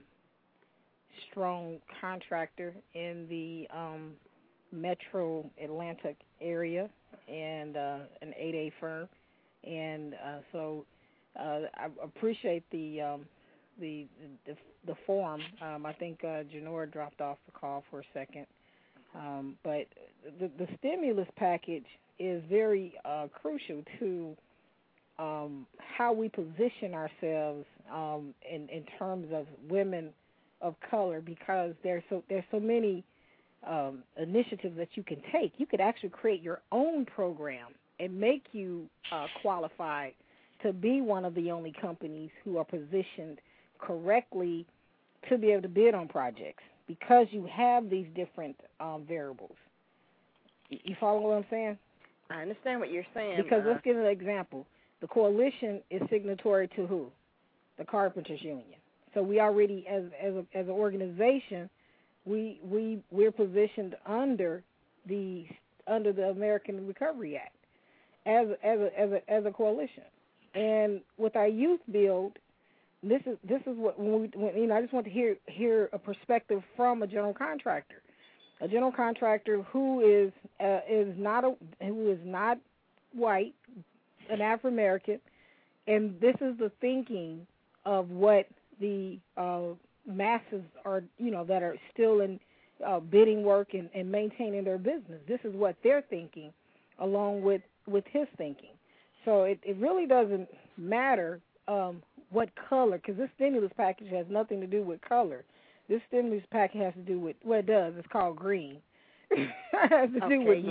Speaker 6: strong contractor in the um, metro Atlanta area and uh, an eight A firm. And uh, so uh, I appreciate the um, the, the the forum. Um, I think uh, Janora dropped off the call for a second. Um, but the, the stimulus package is very uh, crucial to um, how we position ourselves um, in, in terms of women of color, because there's so there's so many um, initiatives that you can take. You could actually create your own program and make you uh, qualified to be one of the only companies who are positioned correctly to be able to bid on projects, because you have these different um, variables. You follow what I'm saying?
Speaker 3: I understand what you're saying.
Speaker 6: Because
Speaker 3: uh,
Speaker 6: let's give an example. The coalition is signatory to who? The Carpenters Union. So we already, as as a, as an organization, we we we're positioned under the under the American Recovery Act as as a as a as a coalition. And with our youth build, this is this is what when we when, you know I just want to hear hear a perspective from a general contractor, a general contractor who is uh, is not a who is not white, an African American, and this is the thinking of what the uh, masses are, you know, that are still in uh, bidding work and, and maintaining their business. This is what they're thinking, along with, with his thinking. So it, it really doesn't matter um, what color, because this stimulus package has nothing to do with color. This stimulus package has to do with, well, it does. It's called green. It has to
Speaker 3: okay,
Speaker 6: do with
Speaker 3: yes.
Speaker 6: money.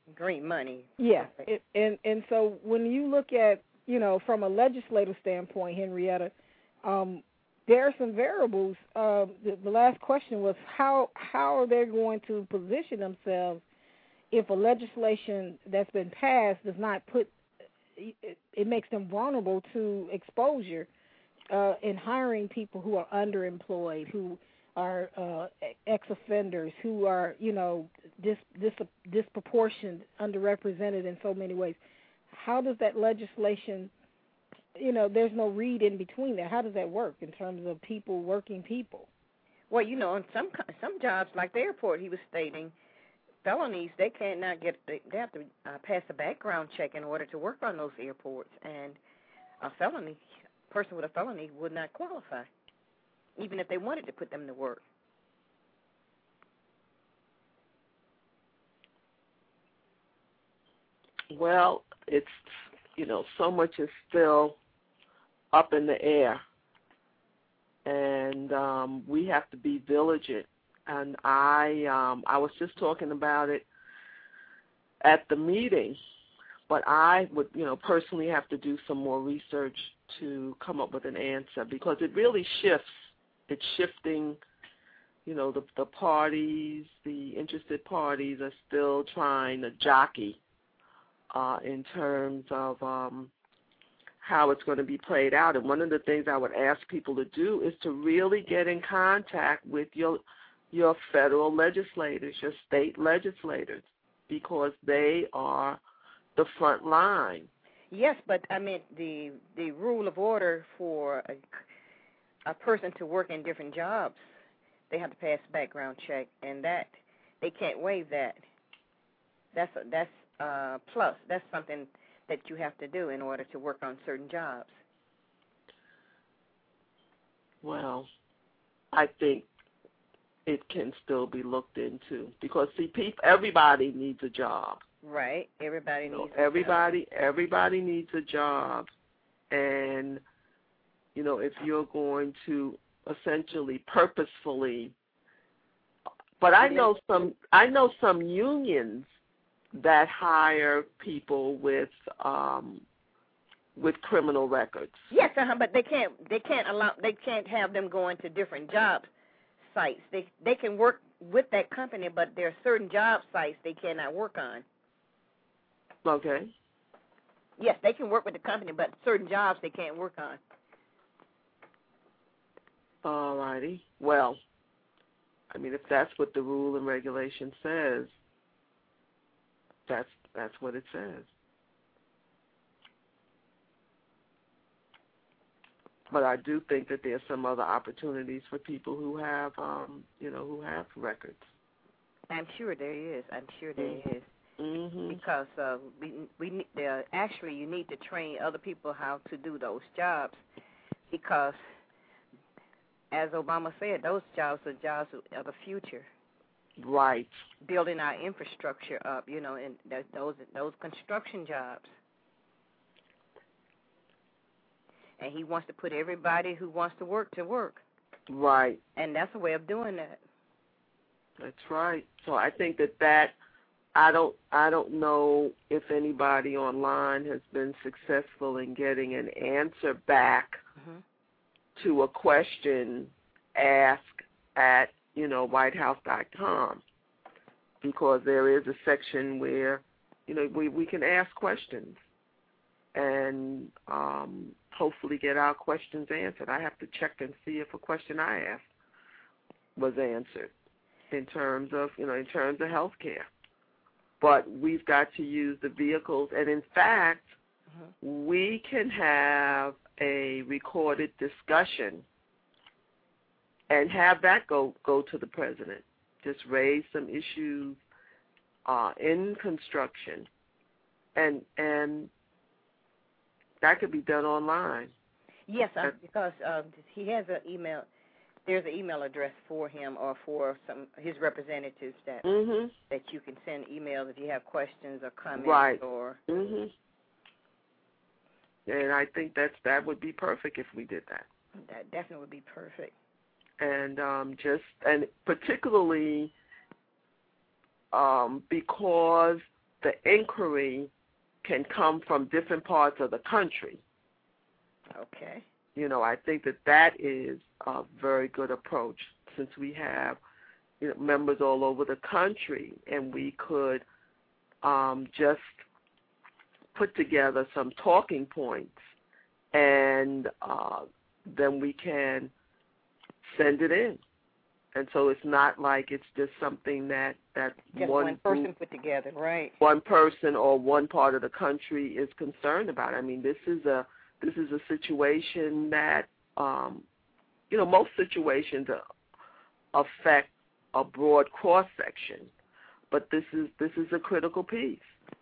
Speaker 3: Green money.
Speaker 6: Yeah, it, and and so when you look at, you know, from a legislative standpoint, Henrietta, um, there are some variables. Uh, the, the last question was how how are they going to position themselves if a legislation that's been passed does not put it, it makes them vulnerable to exposure uh, in hiring people who are underemployed, who are uh, ex-offenders, who are, you know, dis, dis, disproportionate, underrepresented in so many ways. How does that legislation, you know, there's no read in between there. How does that work in terms of people, working people?
Speaker 3: Well, you know, in some some jobs, like the airport, he was stating, felonies, they can't not get, they have to uh, pass a background check in order to work on those airports. And a felony, a person with a felony would not qualify, even if they wanted to put them to work.
Speaker 7: Well, it's, you know, so much is still up in the air, and um, we have to be vigilant. And I, um, I was just talking about it at the meeting, but I would, you know, personally have to do some more research to come up with an answer, because it really shifts. It's shifting, you know, the, the parties, the interested parties are still trying to jockey uh, in terms of um, how it's going to be played out. And one of the things I would ask people to do is to really get in contact with your your federal legislators, your state legislators, because they are the front line.
Speaker 3: Yes, but I mean the the rule of order for a, a person to work in different jobs, they have to pass a background check, and that they can't waive that. That's a, that's uh, plus. That's something that you have to do in order to work on certain jobs.
Speaker 7: Well, I think it can still be looked into, because see, people, everybody needs a job.
Speaker 3: Right. Everybody needs.
Speaker 7: You know,
Speaker 3: a
Speaker 7: everybody,
Speaker 3: job.
Speaker 7: everybody needs a job, and you know, if you're going to essentially purposefully, but I know some, I know some unions that hire people with um, with criminal records.
Speaker 3: Yes, uh-huh, but they can't. They can't allow. They can't have them going to different job sites. They they can work with that company, but there are certain job sites they cannot work on.
Speaker 7: Okay.
Speaker 3: Yes, they can work with the company, but certain jobs they can't work on.
Speaker 7: All righty. Well, I mean, if that's what the rule and regulation says, that's that's what it says. But I do think that there's some other opportunities for people who have, um, you know, who have records.
Speaker 3: I'm sure there is. I'm sure there
Speaker 7: mm-hmm.
Speaker 3: is.
Speaker 7: Mm-hmm.
Speaker 3: Because uh, we we uh, actually you need to train other people how to do those jobs, because as Obama said, those jobs are jobs of the future.
Speaker 7: Right.
Speaker 3: Building our infrastructure up, you know, and th- those those construction jobs. And he wants to put everybody who wants to work to work.
Speaker 7: Right.
Speaker 3: And that's a way of doing that.
Speaker 7: That's right. So I think that that I don't I don't know if anybody online has been successful in getting an answer back mm-hmm. to a question asked at, you know, white house dot com, because there is a section where, you know, we, we can ask questions and um, hopefully get our questions answered. I have to check and see if a question I asked was answered in terms of, you know, in terms of health care. But we've got to use the vehicles, and in fact, mm-hmm. we can have a recorded discussion and have that go, go to the president. Just raise some issues uh, in construction, and and that could be done online.
Speaker 3: Yes, uh, because uh, he has an email. There's an email address for him or for some his representatives that
Speaker 7: mm-hmm.
Speaker 3: that you can send emails if you have questions or comments.
Speaker 7: Right.
Speaker 3: Or
Speaker 7: mm-hmm. And I think that's that would be perfect if we did that.
Speaker 3: That definitely would be perfect.
Speaker 7: And um, just and particularly um, because the inquiry can come from different parts of the country.
Speaker 3: Okay.
Speaker 7: You know, I think that that is a very good approach, since we have, you know, members all over the country, and we could um, just put together some talking points, and uh, then we can send it in. And so it's not like it's just something that, that
Speaker 3: just
Speaker 7: one,
Speaker 3: one person
Speaker 7: group,
Speaker 3: put together, right?
Speaker 7: One person or one part of the country is concerned about. I mean, this is a this is a situation that, um, you know, most situations affect a broad cross section, but this is this is a critical piece,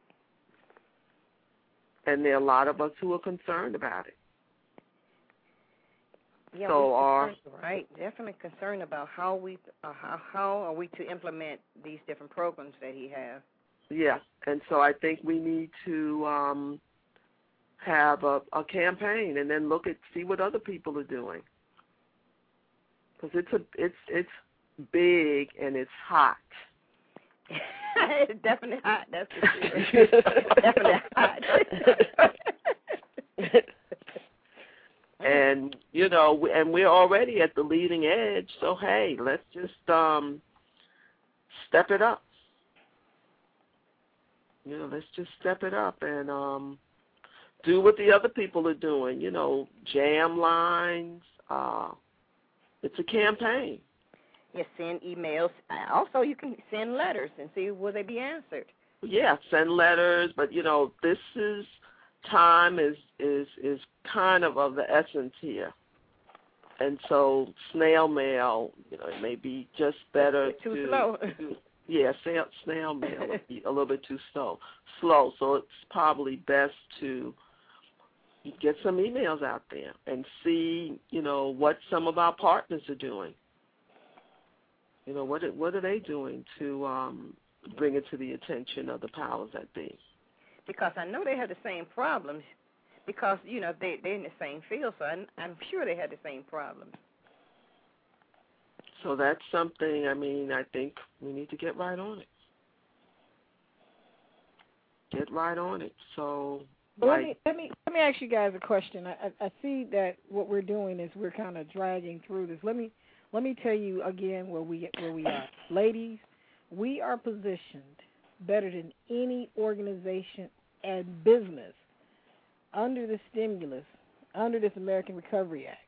Speaker 7: and there are a lot of us who are concerned about it.
Speaker 3: Yeah,
Speaker 7: so our
Speaker 3: right, definitely concerned about how we uh, how how are we to implement these different programs that he has.
Speaker 7: Yeah, and so I think we need to um, have a, a campaign, and then look at see what other people are doing, because it's a it's it's big and it's hot.
Speaker 3: It's definitely hot. That's for sure. Definitely hot.
Speaker 7: And, you know, and we're already at the leading edge, so, hey, let's just um, step it up. You know, let's just step it up and um, do what the other people are doing, you know, jam lines. Uh, it's a campaign.
Speaker 3: You send emails. Also, you can send letters and see will they be answered.
Speaker 7: Yeah, send letters, but, you know, this is... time is, is is kind of of the essence here, and so snail mail, you know, it may be just better
Speaker 3: too
Speaker 7: to,
Speaker 3: slow.
Speaker 7: to yeah, snail, snail mail would be a little bit too slow. Slow, so it's probably best to get some emails out there and see, you know, what some of our partners are doing. You know, what what are they doing to um, bring it to the attention of the powers that be?
Speaker 3: Because I know they have the same problems, because, you know, they, they're in the same field, so I'm, I'm sure they have the same problems.
Speaker 7: So that's something, I mean, I think we need to get right on it. Get right on it. So
Speaker 6: well,
Speaker 7: like,
Speaker 6: let me let me let me ask you guys a question. I, I, I see that what we're doing is we're kind of dragging through this. Let me let me tell you again where we where we are. Ladies, we are positioned better than any organization and business under the stimulus, under this American Recovery Act.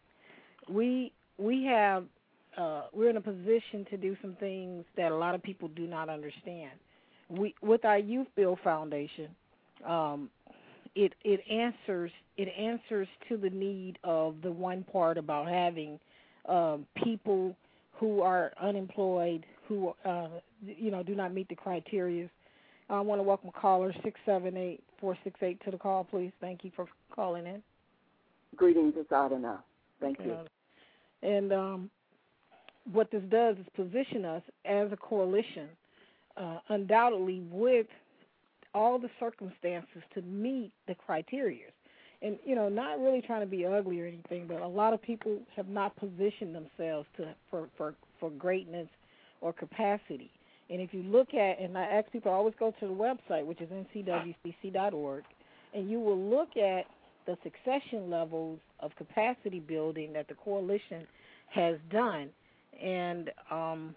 Speaker 6: We we have uh, we're in a position to do some things that a lot of people do not understand. We with our Youth Bill Foundation, um, it it answers it answers to the need of the one part about having um, people who are unemployed, who uh, you know do not meet the criteria. I want to welcome caller six seven eight, four six eight to the call, please. Thank you for calling in.
Speaker 8: Greetings, it's Adana. Thank
Speaker 6: okay.
Speaker 8: you.
Speaker 6: And um, what this does is position us as a coalition, uh, undoubtedly with all the circumstances to meet the criteria. And, you know, not really trying to be ugly or anything, but a lot of people have not positioned themselves to for, for, for greatness or capacity. And if you look at, and I ask people, always go to the website, which is N C W C C dot org, and you will look at the succession levels of capacity building that the coalition has done. And um,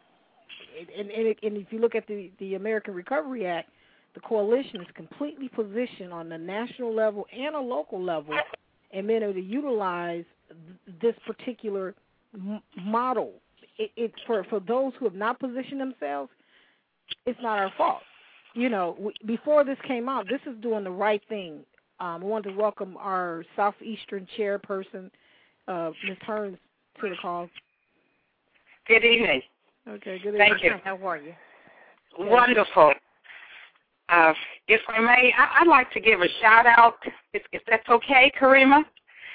Speaker 6: and, and, it, and if you look at the, the American Recovery Act, the coalition is completely positioned on the national level and a local level and been able to utilize th- this particular m- model. It, it for for those who have not positioned themselves, it's not our fault. You know, we, before this came out, this is doing the right thing. Um, I want to welcome our Southeastern chairperson, uh, Miz Hearns, to the call.
Speaker 9: Good evening.
Speaker 6: Okay, good evening.
Speaker 9: Thank you.
Speaker 3: How are you?
Speaker 9: Wonderful. Uh, if I may, I, I'd like to give a shout-out, if, if that's okay, Karima.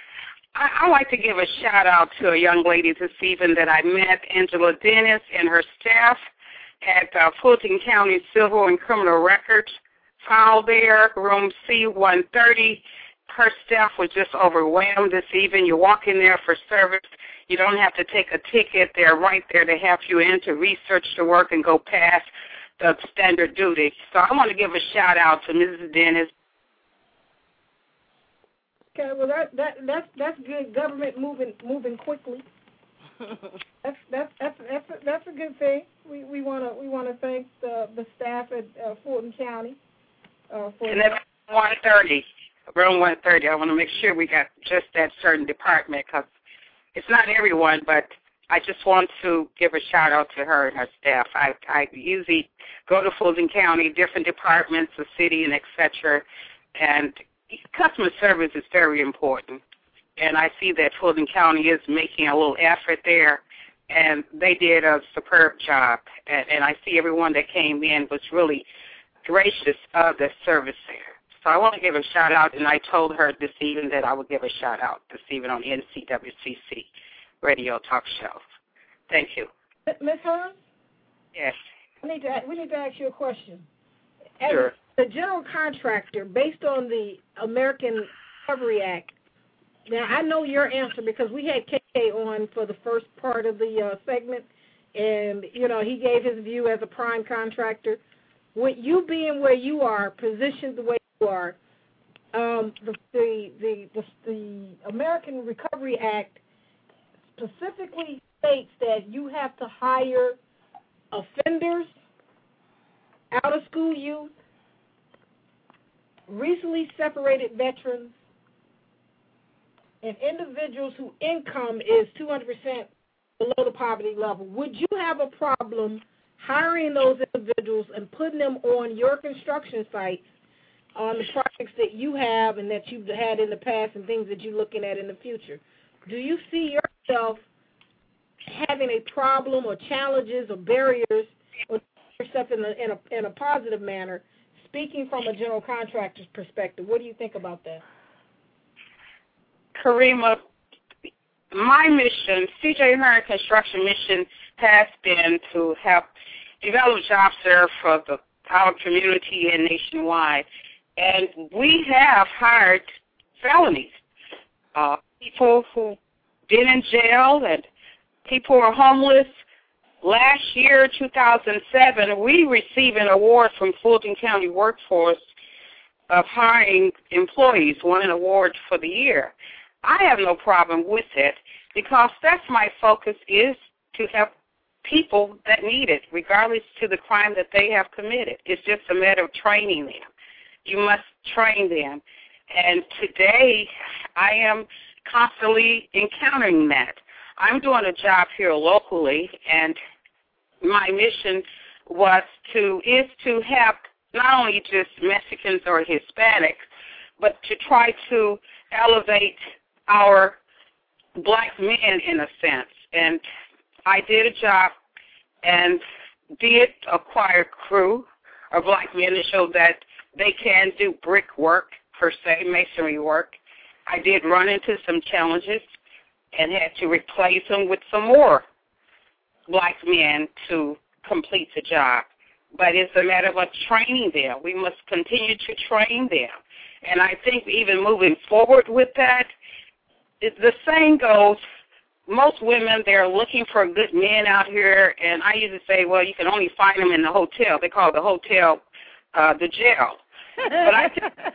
Speaker 9: I, I'd like to give a shout-out to a young lady this evening that I met, Angela Dennis, and her staff at uh, Fulton County Civil and Criminal Records file there, room C one thirty. Her staff was just overwhelmed this evening. You walk in there for service. You don't have to take a ticket. They're right there to help you in to research the work and go past. the standard duty. So I want to give a shout out to Missus Dennis.
Speaker 6: Okay, well that that that's that's good. Government moving moving quickly. That's that's that's that's a, that's a good thing. We we want to we want to thank the the staff at uh, Fulton County uh, for.
Speaker 9: And that's one thirty, room one thirty. I want to make sure we got just that certain department because it's not everyone, but I just want to give a shout out to her and her staff. I I usually go to Fulton County, different departments, the city, and et cetera. And customer service is very important. And I see that Fulton County is making a little effort there, and they did a superb job. And, and I see everyone that came in was really gracious of the service there. So I want to give a shout-out, and I told her this evening that I would give a shout-out this evening on N C W C C Radio Talk Show. Thank you.
Speaker 6: Miz Hearn?
Speaker 9: Yes.
Speaker 6: I need to, we need to ask you a question. As
Speaker 9: Sure.
Speaker 6: the general contractor, based on the American Recovery Act, now, I know your answer because we had K K on for the first part of the uh, segment, and, you know, he gave his view as a prime contractor. With you being where you are, positioned the way you are, um, the, the, the, the, the American Recovery Act specifically states that you have to hire offenders, out-of-school youth, recently separated veterans, and individuals whose income is two hundred percent below the poverty level. Would you have a problem hiring those individuals and putting them on your construction sites on the projects that you have and that you've had in the past and things that you're looking at in the future? Do you see yourself having a problem or challenges or barriers or yourself in a, in a, in a positive manner, speaking from a general contractor's perspective? What do you think about that?
Speaker 9: Karima, my mission, C J Hearn Construction mission, has been to help develop jobs there for the, our community and nationwide. And we have hired felonies, uh, people who've been in jail and people who are homeless. Last year, two thousand seven, we received an award from Fulton County Workforce of hiring employees, won an award for the year. I have no problem with it because that's my focus, is to help people that need it, regardless to the crime that they have committed. It's just a matter of training them. You must train them. And today I am constantly encountering that. I'm doing a job here locally, and my mission was to is to help not only just Mexicans or Hispanics, but to try to elevate our black men in a sense. And I did a job and did acquire crew of black men to show that they can do brick work, per se, masonry work. I did run into some challenges and had to replace them with some more black men to complete the job. But it's a matter of us training them. We must continue to train them. And I think even moving forward with that, it, the saying goes, most women, they're looking for good men out here, and I usually say, well, you can only find them in the hotel. They call the hotel uh, the jail. But I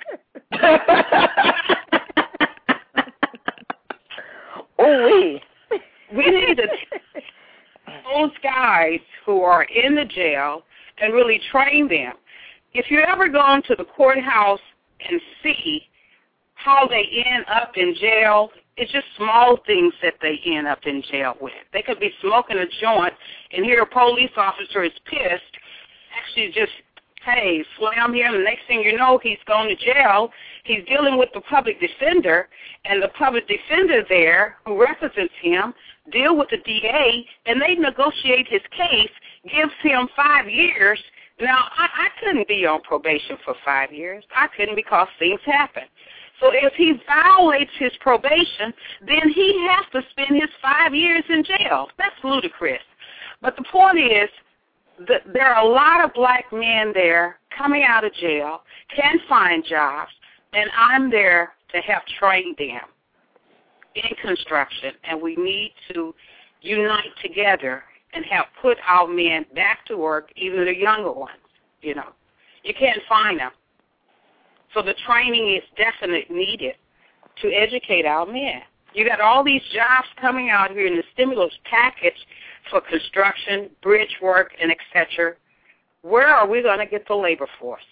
Speaker 5: oh, we.
Speaker 9: we need to those guys who are in the jail and really train them. If you ever go into the courthouse and see how they end up in jail, it's just small things that they end up in jail with. They could be smoking a joint, and here a police officer is pissed, actually just, hey, slam him. The next thing you know, he's gone to jail. He's dealing with the public defender, and the public defender there, who represents him, deal with the D A, and they negotiate his case, gives him five years. Now, I, I couldn't be on probation for five years. I couldn't because things happen. So if he violates his probation, then he has to spend his five years in jail. That's ludicrous. But the point is that there are a lot of black men there coming out of jail, can find jobs, and I'm there to help train them in construction. And we need to unite together and have put our men back to work, even the younger ones, you know. You can't find them. So the training is definitely needed to educate our men. You got all these jobs coming out here in the stimulus package for construction, bridge work, and et cetera. Where are we going to get the labor force?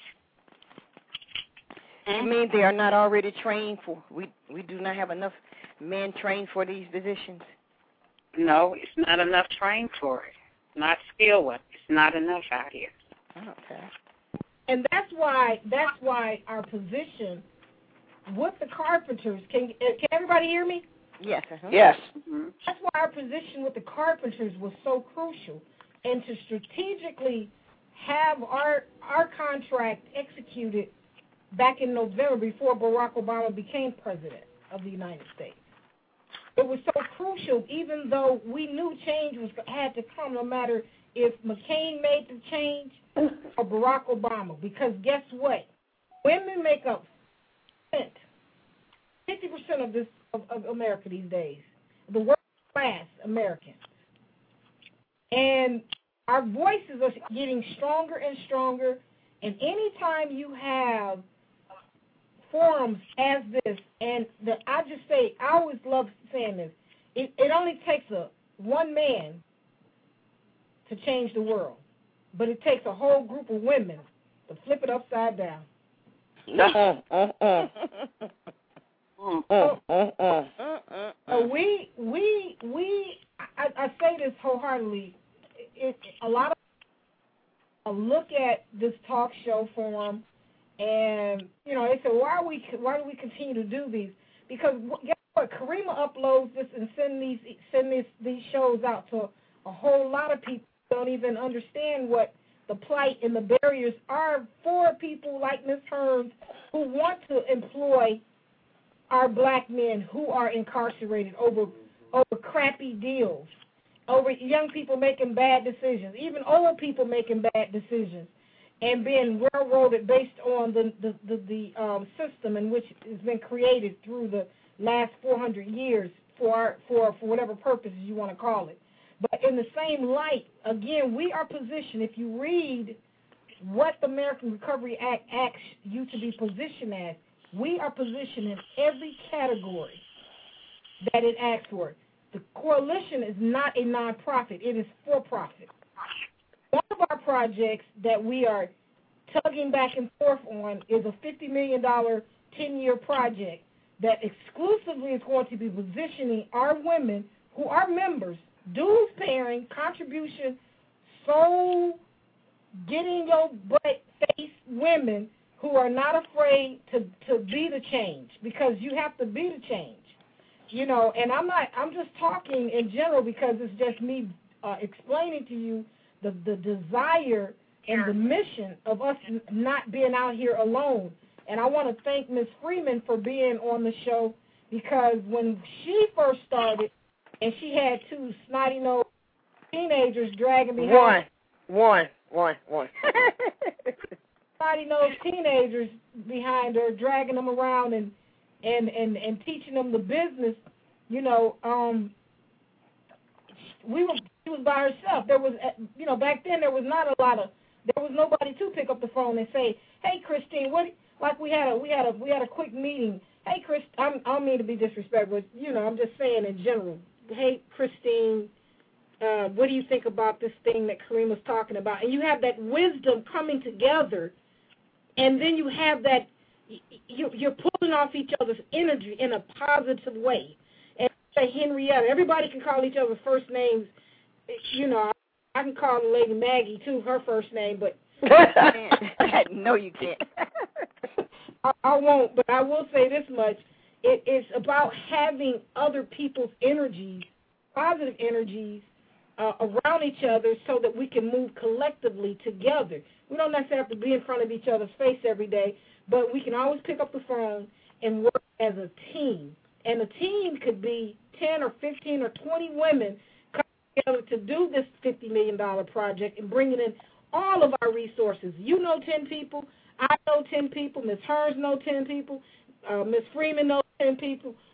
Speaker 3: You mean they are not already trained for? We we do not have enough men trained for these positions?
Speaker 9: No, it's not enough trained for it. Not skilled one. It's not enough out here.
Speaker 3: Okay.
Speaker 6: And that's why that's why our position with the carpenters. Can can everybody hear me?
Speaker 3: Yes. Uh-huh.
Speaker 5: Yes.
Speaker 9: Mm-hmm.
Speaker 6: That's why our position with the carpenters was so crucial, and to strategically have our our contract executed back in November before Barack Obama became president of the United States. It was so crucial, even though we knew change was had to come, no matter if McCain made the change or Barack Obama. Because guess what? Women make up fifty percent of this of, of America these days, the working class Americans. And our voices are getting stronger and stronger. And anytime you have forums as this, and the, I just say, I always love saying this, it, it only takes a one man to change the world, but it takes a whole group of women to flip it upside down.
Speaker 5: Uh, uh, uh. Uh, uh, uh.
Speaker 6: So we, we, we, I, I say this wholeheartedly, it, a lot of people look at this talk show forum, and, you know, they say, why are we, why do we continue to do these? Because guess what? Karima uploads this and send these, send these, these shows out to a whole lot of people who don't even understand what the plight and the barriers are for people like Miz Hearns who want to employ our black men who are incarcerated over over crappy deals, over young people making bad decisions, even old people making bad decisions, and being railroaded based on the the, the, the um, system in which has been created through the last four hundred years for our, for for whatever purposes you want to call it. But in the same light, again, we are positioned, if you read what the American Recovery Act asks you to be positioned as, we are positioned in every category that it asks for. The coalition is not a nonprofit. It is for-profit. One of our projects that we are tugging back and forth on is a fifty million dollars ten-year project that exclusively is going to be positioning our women who are members, dues-paying, contribution, soul, getting your butt face women who are not afraid to, to be the change, because you have to be the change. You know, and I'm not, I'm just talking in general because it's just me uh, explaining to you the, the desire and the mission of us not being out here alone. And I want to thank Miz Freeman for being on the show, because when she first started and she had two snotty-nosed teenagers dragging behind
Speaker 5: One, one, one, one.
Speaker 6: snotty-nosed teenagers behind her, dragging them around and, and, and, and teaching them the business, you know, um, we were, she was by herself. There was, you know, back then there was not a lot of, there was nobody to pick up the phone and say, hey, Christine, what, like we had a, we had a, we had a quick meeting. Hey, Chris, I'm, I don't mean to be disrespectful, but, you know, I'm just saying in general. Hey, Christine, uh, what do you think about this thing that Kareem was talking about? And you have that wisdom coming together, and then you have that, you're pulling off each other's energy in a positive way. And say Henrietta, everybody can call each other first names. You know, I can call the lady Maggie, too, her first name, but...
Speaker 3: No, you can't.
Speaker 6: I, I won't, but I will say this much. It, it's about having other people's energies, positive energies, uh, around each other so that we can move collectively together. We don't necessarily have to be in front of each other's face every day, but we can always pick up the phone and work as a team. And a team could be ten or fifteen or twenty women coming together to do this fifty million dollars project and bringing in all of our resources. You know ten people. I know ten people. Miz Hearns know ten people. Uh, Miz Freeman knows ten people.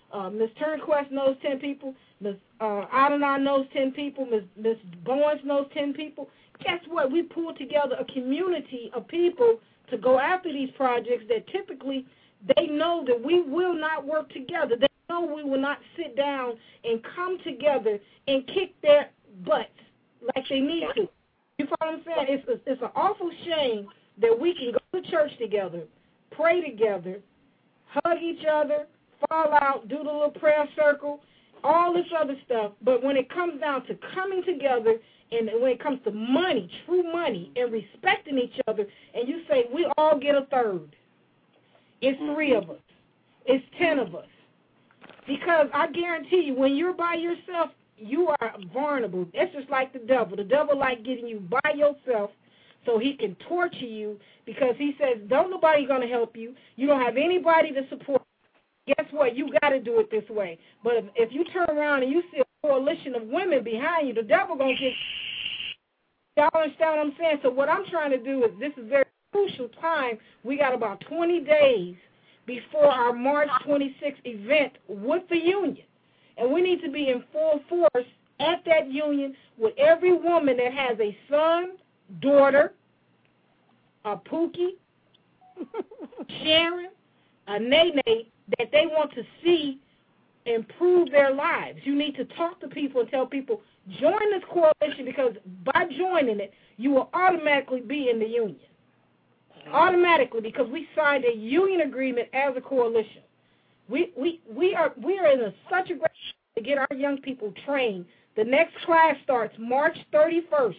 Speaker 6: uh, Miss Turnquest knows ten people, Miss uh, Adonai knows ten people, Miss Miss Bowens knows ten people. Guess what? We pulled together a community of people to go after these projects that typically they know that we will not work together. They know we will not sit down and come together and kick their butts like they need to. You follow what I'm saying? It's, a, it's an awful shame that we can go to church together, pray together, hug each other, fall out, do the little prayer circle, all this other stuff. But when it comes down to coming together and when it comes to money, true money, and respecting each other, and you say we all get a third, it's three of us, it's ten of us. Because I guarantee you, when you're by yourself, you are vulnerable. It's just like the devil. The devil like getting you by yourself so he can torture you because he says, don't nobody going to help you. You don't have anybody to support you. Guess what? You got to do it this way. But if, if you turn around and you see a coalition of women behind you, the devil going to get y'all understand what I'm saying? So what I'm trying to do is this is very crucial time. We got about twenty days before our March twenty-sixth event with the union. And we need to be in full force at that union with every woman that has a son, daughter, a Pookie, Sharon, a Nene, that they want to see improve their lives. You need to talk to people and tell people, join this coalition because by joining it, you will automatically be in the union. Automatically, because we signed a union agreement as a coalition. We we we are we are in a, such a great to get our young people trained. The next class starts March thirty-first.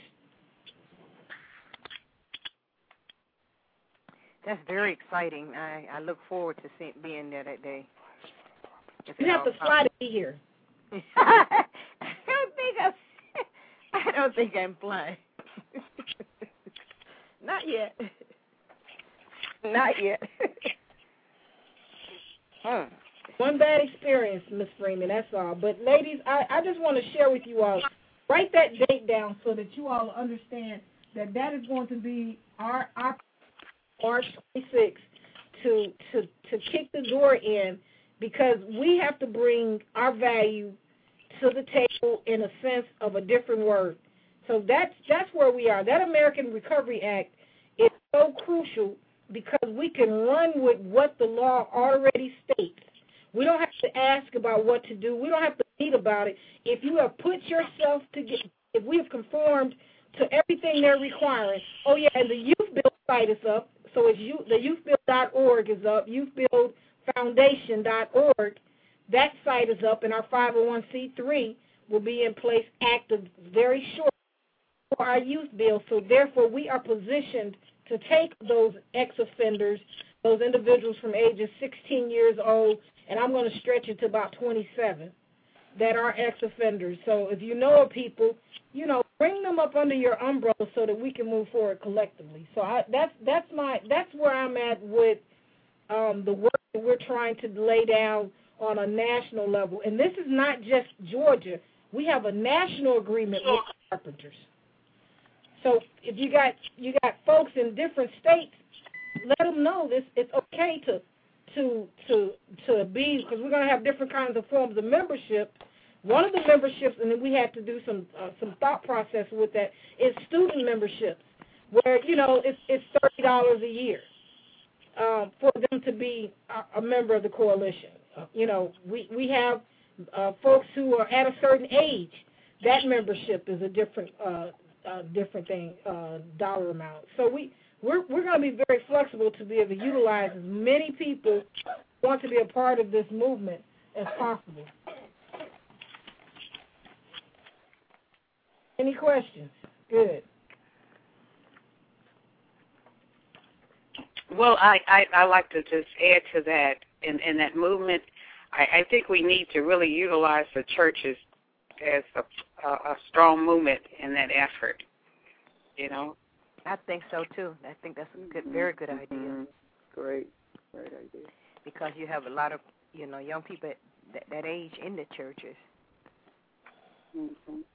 Speaker 3: That's very exciting. I, I look forward to see, being there that day.
Speaker 6: You have to fly to be here.
Speaker 3: I don't think I. I don't think I'm flying. Not yet. Not yet.
Speaker 6: Huh. One bad experience, Miss Freeman, that's all. But, ladies, I, I just want to share with you all, write that date down so that you all understand that that is going to be our, our March twenty-sixth to, to, to kick the door in because we have to bring our value to the table in a sense of a different word. So that's, that's where we are. That American Recovery Act is so crucial because we can run with what the law already states. We don't have to ask about what to do. We don't have to read about it. If you have put yourself to get, if we have conformed to everything they're requiring, oh yeah, and the Youth Build site is up, so it's you, the youth build dot org is up, youth build foundation dot org, that site is up, and our five oh one c three will be in place active very short for our youth bill. So therefore, we are positioned to take those ex-offenders, those individuals from ages sixteen years old, and I'm going to stretch it to about twenty-seven, that are ex-offenders. So if you know of people, you know, bring them up under your umbrella so that we can move forward collectively. So I, that's that's my that's where I'm at with um, the work that we're trying to lay down on a national level. And this is not just Georgia. We have a national agreement with carpenters. So if you got you got folks in different states, let them know this. It's okay to to to to be, because we're going to have different kinds of forms of membership. One of the memberships, and then we had to do some uh, some thought process with that, is student memberships, where you know it's it's thirty dollars a year um, for them to be a, a member of the coalition. Uh, you know, we we have uh, folks who are at a certain age. That membership is a different. Uh, Uh, different thing, uh, dollar amount. So we, we're, we're going to be very flexible to be able to utilize as many people who want to be a part of this movement as possible. Any questions? Good.
Speaker 9: Well, I, I, I like to just add to that. In, in that movement, I, I think we need to really utilize the churches as a, a, a strong movement in that effort, you know.
Speaker 3: I think so too. I think that's a good, very good idea.
Speaker 7: Mm-hmm. Great, great idea.
Speaker 3: Because you have a lot of, you know, young people at that, that age in the churches.
Speaker 7: Mm-hmm.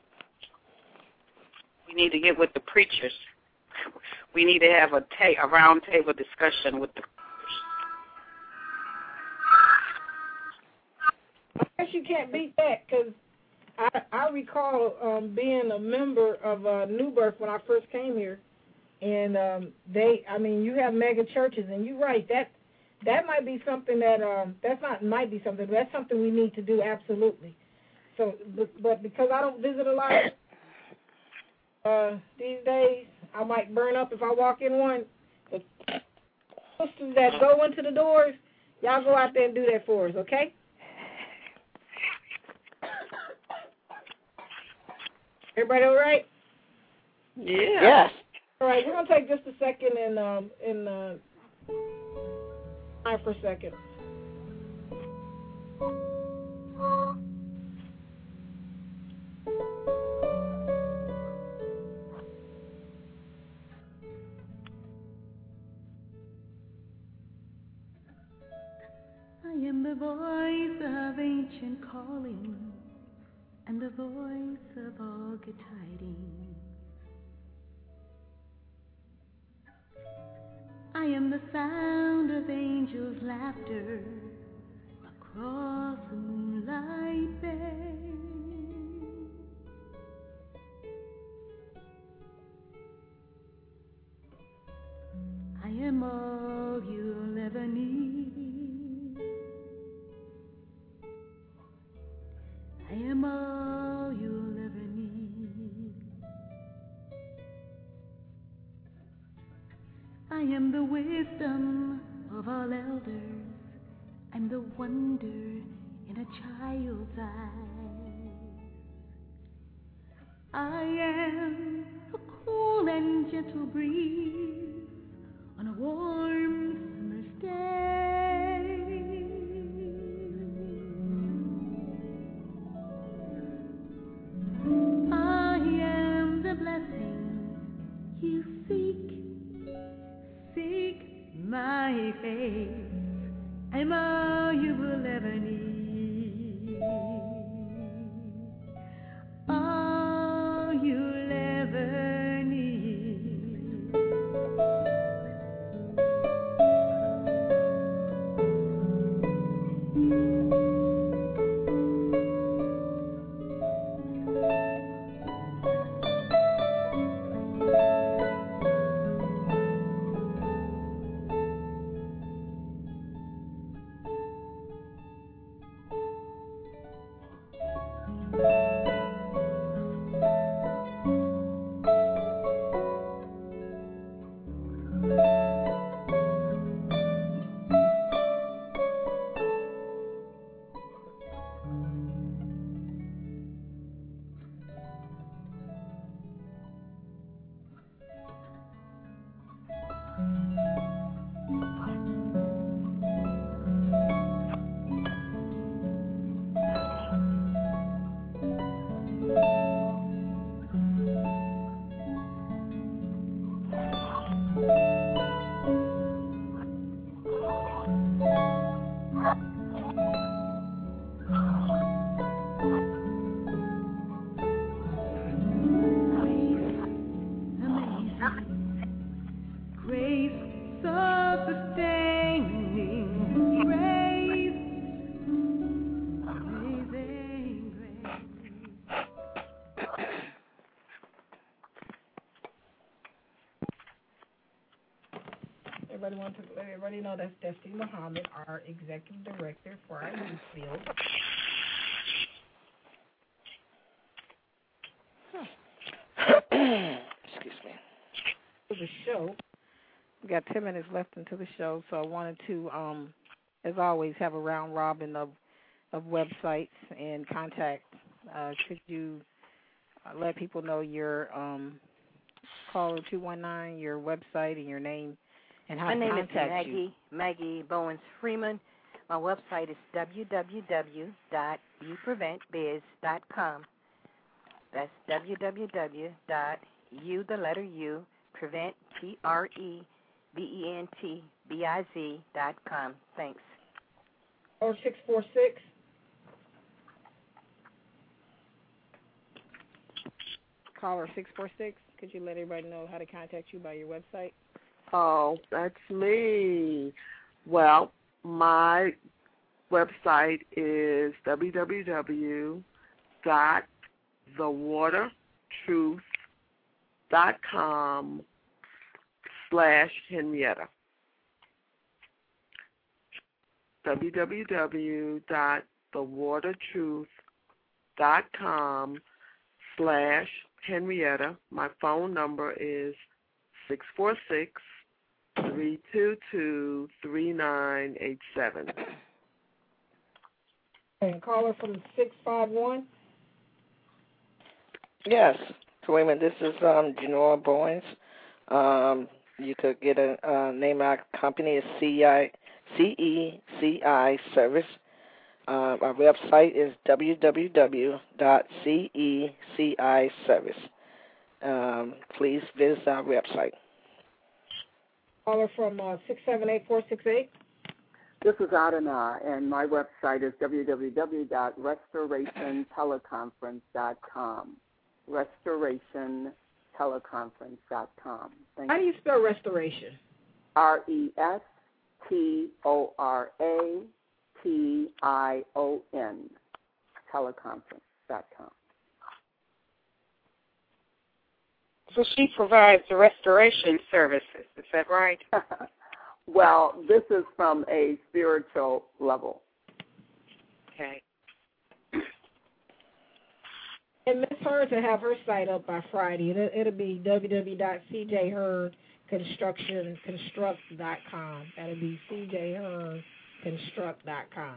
Speaker 9: We need to get with the preachers. We need to have a, ta- a round table discussion with the
Speaker 6: I guess you can't beat that because I I recall um, being a member of uh, New Birth when I first came here, and um, they I mean you have mega churches, and you're right that that might be something that um, that's not might be something that's something we need to do absolutely. So, but, but because I don't visit a lot uh, these days, I might burn up if I walk in one. The sisters that go into the doors, y'all go out there and do that for us, okay? Everybody all right?
Speaker 7: Yeah.
Speaker 5: Yes.
Speaker 6: All right, we're gonna take just a second and um and uh, time for a second.
Speaker 1: I am the voice of ancient calling, and the voice of all good tidings. I am the sound of angels' laughter across the moonlight bay. I am all you'll ever need. I am all you'll ever need. I am the wisdom of all elders. I'm the wonder in a child's eyes. I am a cool and gentle breeze on a warm summer's day. I am the blessing you seek. Seek my face. I'm all you will ever need. All you'll ever need.
Speaker 6: Everybody want to let everybody know that's Destiny Muhammad, our executive director for our youth field.
Speaker 5: Excuse me.
Speaker 6: For the show, we got ten minutes left into the show, so I wanted to, um, as always, have a round robin of of websites and contact. Uh, could you uh, let people know your um, caller two one nine, your website, and your name, and how
Speaker 3: My
Speaker 6: to
Speaker 3: name is
Speaker 6: contact
Speaker 3: Maggie,
Speaker 6: you?
Speaker 3: Maggie Bowens Freeman. My website is w w w dot you prevent biz dot com. That's w w w dot you, the letter U, prevent, P R E V E N T B I Z dot com. Thanks.
Speaker 6: Oh, six four six. Caller six four six. Could you let everybody know how to contact you by your website?
Speaker 7: Oh, that's me. Well, my website is w w w dot the water truth dot com slash Henrietta. w w w dot the water truth dot com slash Henrietta. My phone number is six four six, three two two, three nine eight seven.
Speaker 6: And caller from six five one.
Speaker 5: Yes, Karima, this is um, Genoa Bowens. Um, you could get a uh, name of our company is C I, C E C I Service. Uh, our website is w w w dot c e c i service. Um, please visit our website.
Speaker 6: Caller from uh, six seven eight, four six eight.
Speaker 8: This is Adana, and my website is w w w dot restoration teleconference dot com. restoration teleconference dot com. Thank
Speaker 6: How do you spell restoration?
Speaker 8: R E S T O R A T I O N, teleconference dot com.
Speaker 9: So she provides the restoration services, is that right?
Speaker 8: Well, this is from a spiritual level.
Speaker 9: Okay.
Speaker 6: And Miss Hurd to have her site up by Friday. It'll, it'll be w w w dot c j hurd construction construct dot com. That'll be c j hurd construct dot com.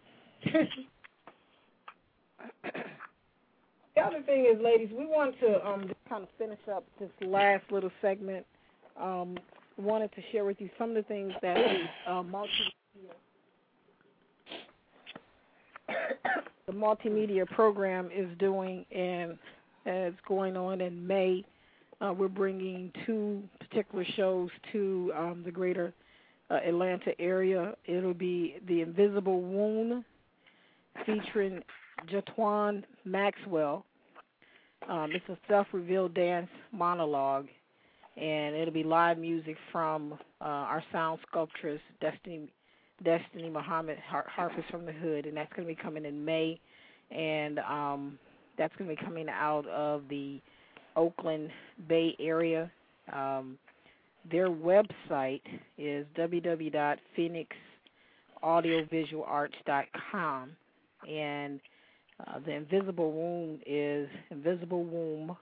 Speaker 6: The other thing is, ladies, we want to um, just kind of finish up this last little segment. Um, wanted to share with you some of the things that the uh, multimedia, the multimedia program is doing, and it's going on in May. Uh, we're bringing two particular shows to um, the greater uh, Atlanta area. It'll be The Invisible Wound, featuring Jatwan Maxwell. Um, it's a self-revealed dance monologue, and it'll be live music from uh, our sound sculptress, Destiny Destiny Muhammad Har- Harpers from the Hood, and that's going to be coming in May, and um, that's going to be coming out of the Oakland Bay area. Um, their website is w w w dot phoenix audiovisual arts dot com, and uh, the Invisible Womb is Invisible Womb,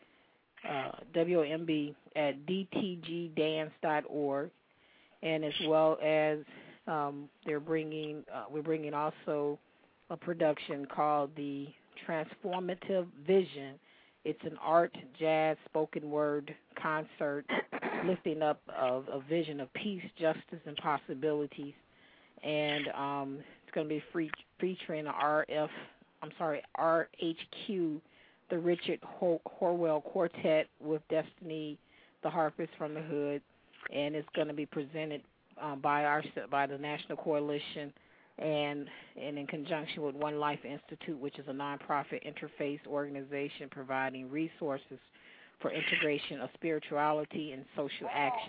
Speaker 6: uh, W O M B, at d t g dance dot org, and as well as um, they're bringing, uh, we're bringing also a production called the Transformative Vision. It's an art, jazz, spoken word concert lifting up of a vision of peace, justice, and possibilities. And um, it's going to be free, featuring R F, I'm sorry, R H Q, the Richard Hor- Horwell Quartet with Destiny, the Harpers from the Hood, and it's going to be presented um, by our by the National Coalition and and in conjunction with One Life Institute, which is a nonprofit interfaith organization providing resources for integration of spirituality and social action.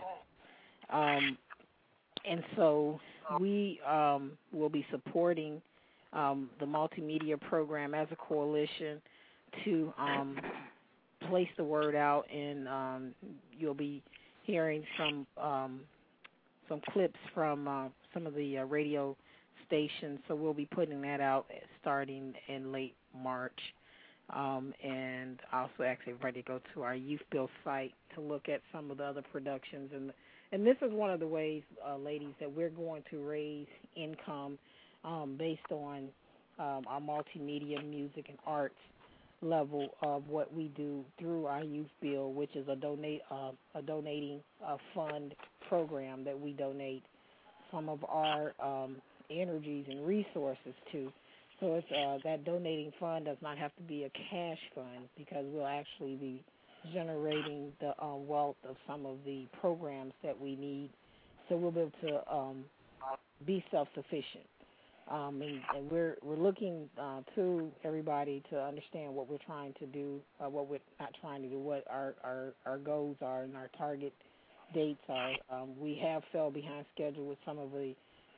Speaker 6: Um, and so we um, will be supporting um, the multimedia program as a coalition to um, place the word out, and um, you'll be hearing some um, some clips from uh, some of the uh, radio stations. So we'll be putting that out starting in late March. Um, and also ask everybody to go to our Youth Bill site to look at some of the other productions. And and this is one of the ways, uh, ladies, that we're going to raise income um, based on um, our multimedia, music, and arts level of what we do through our Youth Bill, which is a donate uh, a donating uh, fund program that we donate some of our um, energies and resources to. So it's, uh, that donating fund does not have to be a cash fund, because we'll actually be generating the uh, wealth of some of the programs that we need. So we'll be able to um, be self-sufficient. Um, and, and we're we're looking uh, to everybody to understand what we're trying to do, uh, what we're not trying to do, what our, our, our goals are and our target dates are. Um, we have fell behind schedule with some of the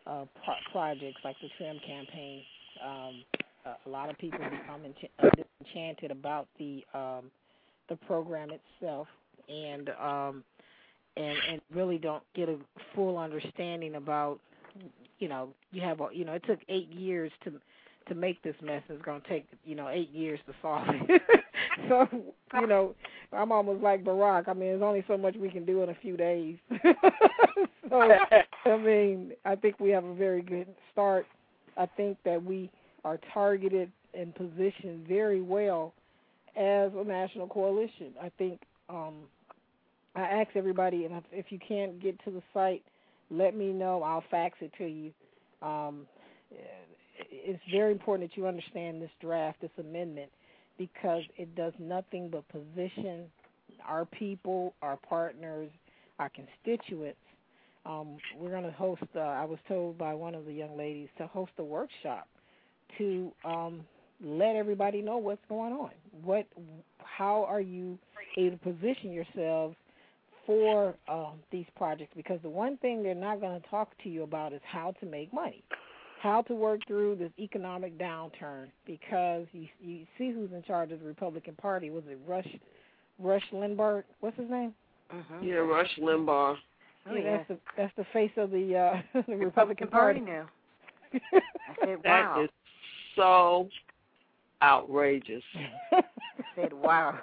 Speaker 2: uh, pro- projects like the Trim campaign. Um, a, a lot of people become ench- uh, disenchanted about the um, the program itself, and um, and and really don't get a full understanding about, you know, you have a, you know, it took eight years to to make this mess. It's going to take, you know, eight years to solve it. So, you know, I'm almost like Barack. I mean, there's only so much we can do in a few days. So, I mean, I think we have a very good start. I think that we are targeted and positioned very well as a national coalition. I think um, I ask everybody, and if, if you can't get to the site, let me know. I'll fax it to you. Um, it's very important that you understand this draft, this amendment, because it does nothing but position our people, our partners, our constituents. Um, we're going to host, uh, I was told by one of the young ladies, to host a workshop to um, let everybody know what's going on. What, how are you able to position yourselves for um, these projects? Because the one thing they're not going to talk to you about is how to make money, how to work through this economic downturn. Because you, you see who's in charge of the Republican Party. Was it Rush Rush Limbaugh? What's his name?
Speaker 7: Uh-huh. Yeah, Rush Limbaugh.
Speaker 2: Oh, yeah, that's the that's the face of the uh, the Republican, Republican Party.
Speaker 3: Party now. I said, wow.
Speaker 7: That is so outrageous.
Speaker 3: I said, wow.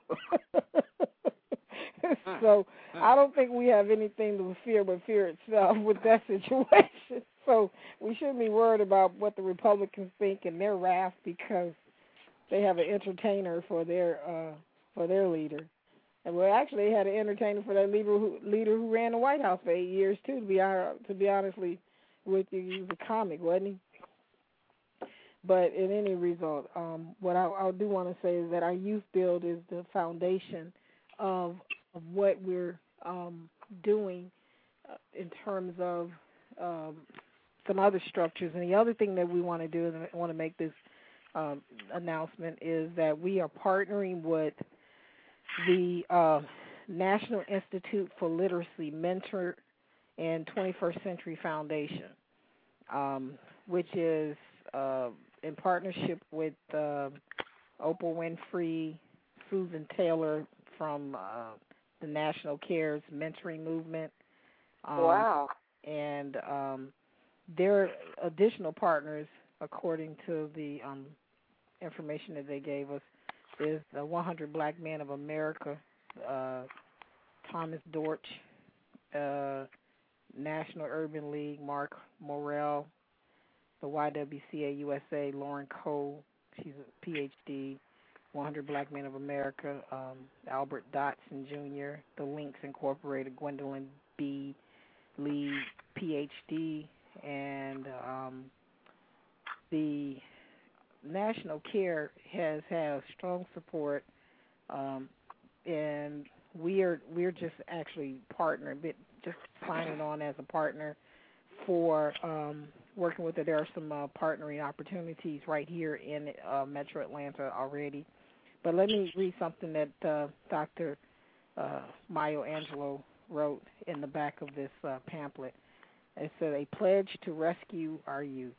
Speaker 2: So I don't think we have anything to fear but fear itself with that situation. So we shouldn't be worried about what the Republicans think and their wrath, because they have an entertainer for their uh, for their leader. And we actually had an entertainer for that leader who, leader who ran the White House for eight years too. To be to be honestly with you, he was a comic, wasn't he? But in any result, um, what I, I do want to say is that our youth build is the foundation of of what we're um, doing uh, in terms of um, some other structures. And the other thing that we want to do, and I want to make this um, announcement, is that we are partnering with the uh, National Institute for Literacy Mentor and twenty-first Century Foundation, um, which is uh, in partnership with uh, Oprah Winfrey, Susan Taylor from uh, the National Cares Mentoring Movement. Um,
Speaker 5: wow.
Speaker 2: And um, their additional partners, according to the um, information that they gave us, is the one hundred Black Men of America, uh, Thomas Dortch, uh, National Urban League, Mark Morrell, the Y W C A U S A, Lauren Cole, she's a P H D, one hundred Black Men of America, um, Albert Dotson Junior, the Links Incorporated, Gwendolyn B. Lee, P H D, and um, the National Care has had strong support, um, and we are we're just actually partnering, just signing on as a partner for um, working with it. There are some uh, partnering opportunities right here in uh, Metro Atlanta already. But let me read something that uh, Doctor Uh, Mayo Angelo wrote in the back of this uh, pamphlet. It said, "A pledge to rescue our youth.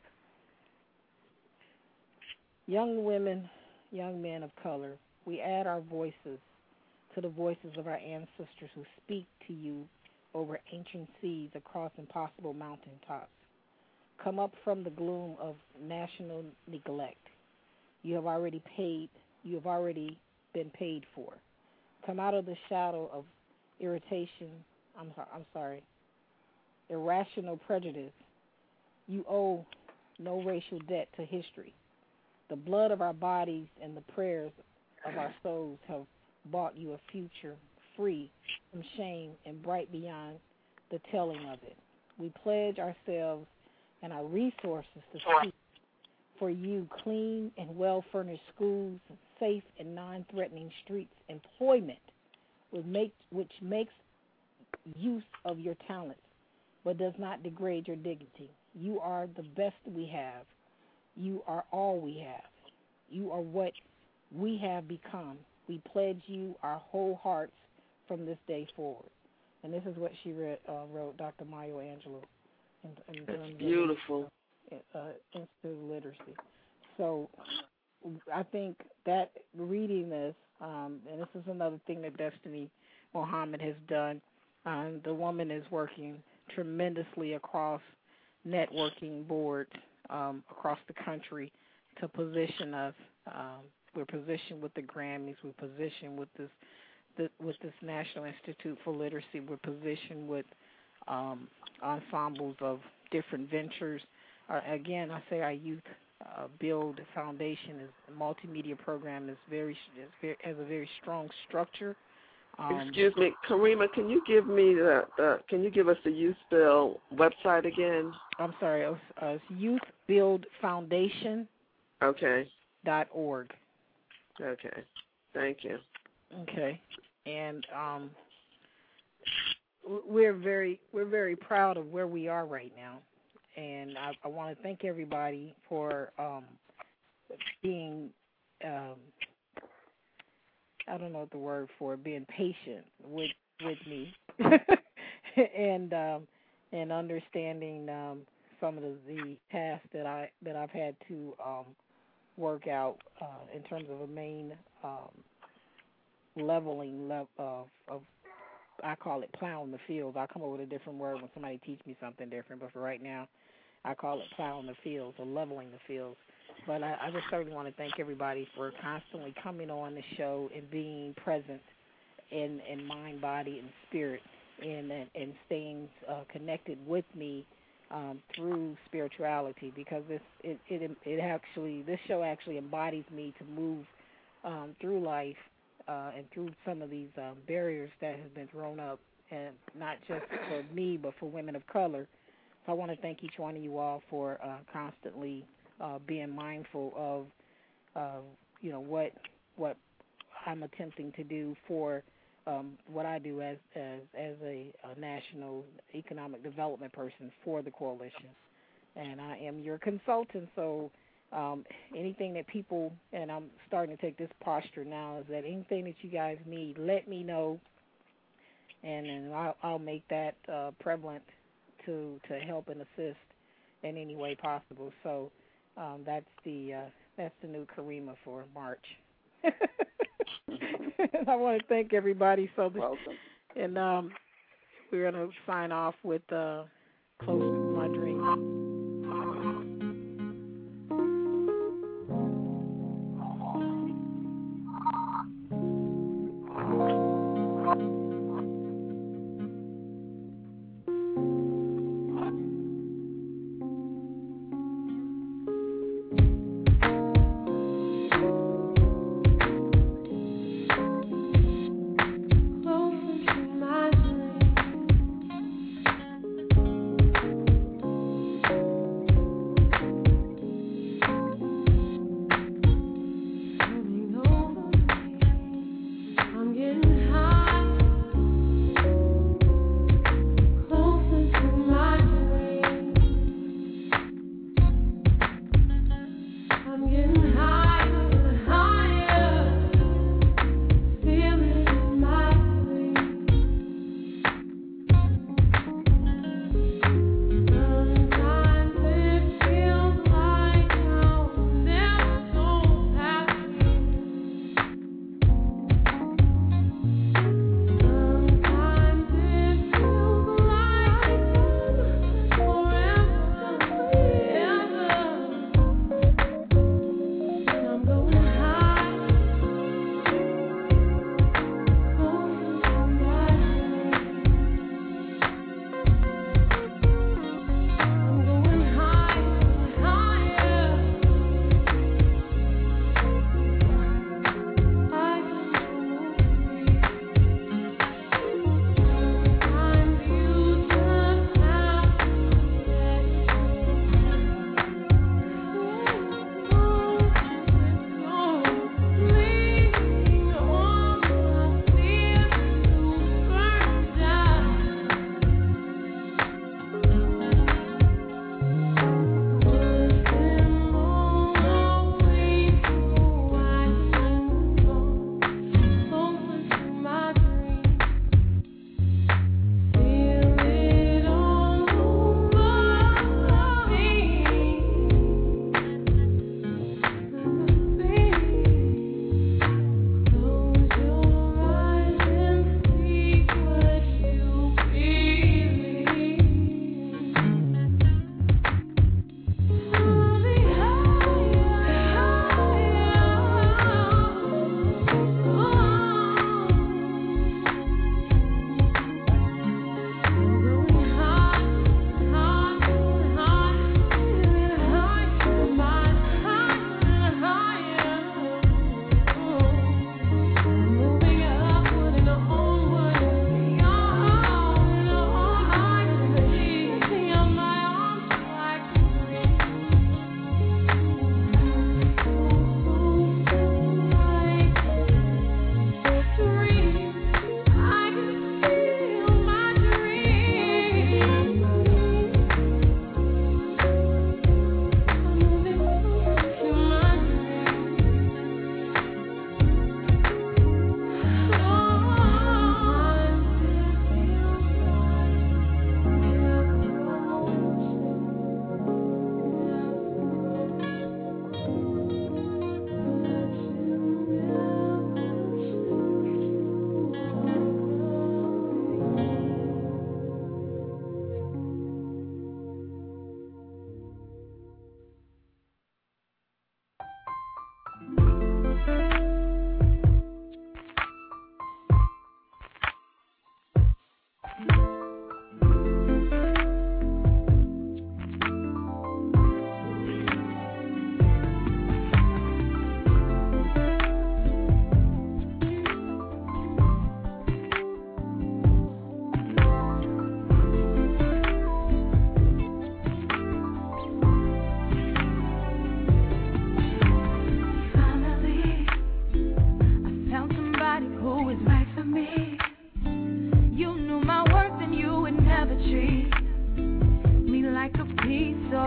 Speaker 2: Young women, young men of color, we add our voices to the voices of our ancestors who speak to you over ancient seas across impossible mountaintops. Come up from the gloom of national neglect. You have already paid, you have already been paid for. Come out of the shadow of irritation, I'm, I'm sorry, irrational prejudice. You owe no racial debt to history. The blood of our bodies and the prayers of our souls have bought you a future free from shame and bright beyond the telling of it. We pledge ourselves and our resources to speak for you clean and well-furnished schools, safe and non-threatening streets, employment which makes, which makes use of your talents but does not degrade your dignity. You are the best we have. You are all we have. You are what we have become. We pledge you our whole hearts from this day forward." And this is what she read, uh, wrote, Doctor Mayo Angelo. in, in
Speaker 7: That's
Speaker 2: terms
Speaker 7: beautiful.
Speaker 2: of uh, institute literacy. So I think that reading this, um, and this is another thing that Destiny Mohammed has done. Um, the woman is working tremendously across networking boards um, across the country to position us. Um, we're positioned with the Grammys. We're positioned with this the, with this National Institute for Literacy. We're positioned with um, ensembles of different ventures. Uh, again, I say our youth uh, build foundation is a multimedia program is very, is very has a very strong structure. Um,
Speaker 7: Excuse me, Karima, can you give me the, the can you give us the Youth Build website again?
Speaker 2: I'm sorry, uh, it's youth build foundation
Speaker 7: Okay.
Speaker 2: dot org.
Speaker 7: Okay. Thank you.
Speaker 2: Okay, and um, we're very we're very proud of where we are right now, and I, I want to thank everybody for um, being um, I don't know what the word for it, being patient with with me, and um, and understanding um, some of the, the tasks that I that I've had to um, work out uh, in terms of a main um, leveling le- of, of I call it plowing the fields. I'll come up with a different word when somebody teach me something different, but for right now, I call it plowing the fields or leveling the fields. But I, I just certainly want to thank everybody for constantly coming on the show and being present in, in mind, body, and spirit, and and, and staying uh, connected with me um, through spirituality, because this it, it it actually this show actually embodies me to move um, through life uh, and through some of these um, barriers that have been thrown up, and not just for me but for women of color. So I want to thank each one of you all for uh, constantly uh, being mindful of, uh, you know, what what I'm attempting to do for um, what I do as as, as a, a national economic development person for the coalition. And I am your consultant, so um, anything that people, and I'm starting to take this posture now, is that anything that you guys need, let me know, and then I'll, I'll make that uh, prevalent to to help and assist in any way possible. So um, that's the uh, that's the new Karima for March. I want to thank everybody. So the,
Speaker 8: Welcome.
Speaker 2: And um, we're going to sign off with uh, Close to My Dream.
Speaker 1: Closer to my dream.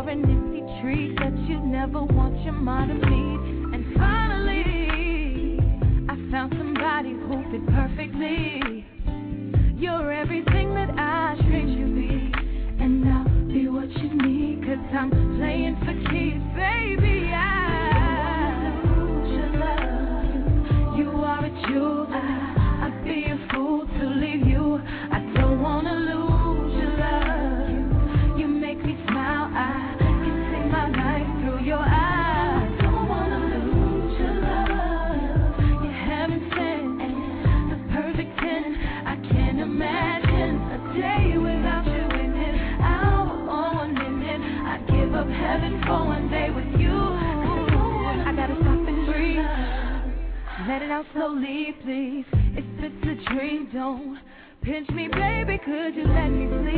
Speaker 1: are an empty treat that you never want your mind to meet. And finally, I found somebody who fit perfectly. You're everything that I dreamed you'd be, and I'll be what you need, cause I'm playing for keeps, baby. I lose your love. You are a jewel. I, I'd be a fool to leave you. I don't wanna lose your love. You make me smile. I can see my life through your eyes. I don't wanna lose your love. You haven't sent the perfect ten. I can't imagine a day without you in it. Hour or one minute, I'd give up heaven for one day with you. I gotta stop and breathe, let it out slowly, please. If it's a dream, don't pinch me, baby. Could you let me sleep?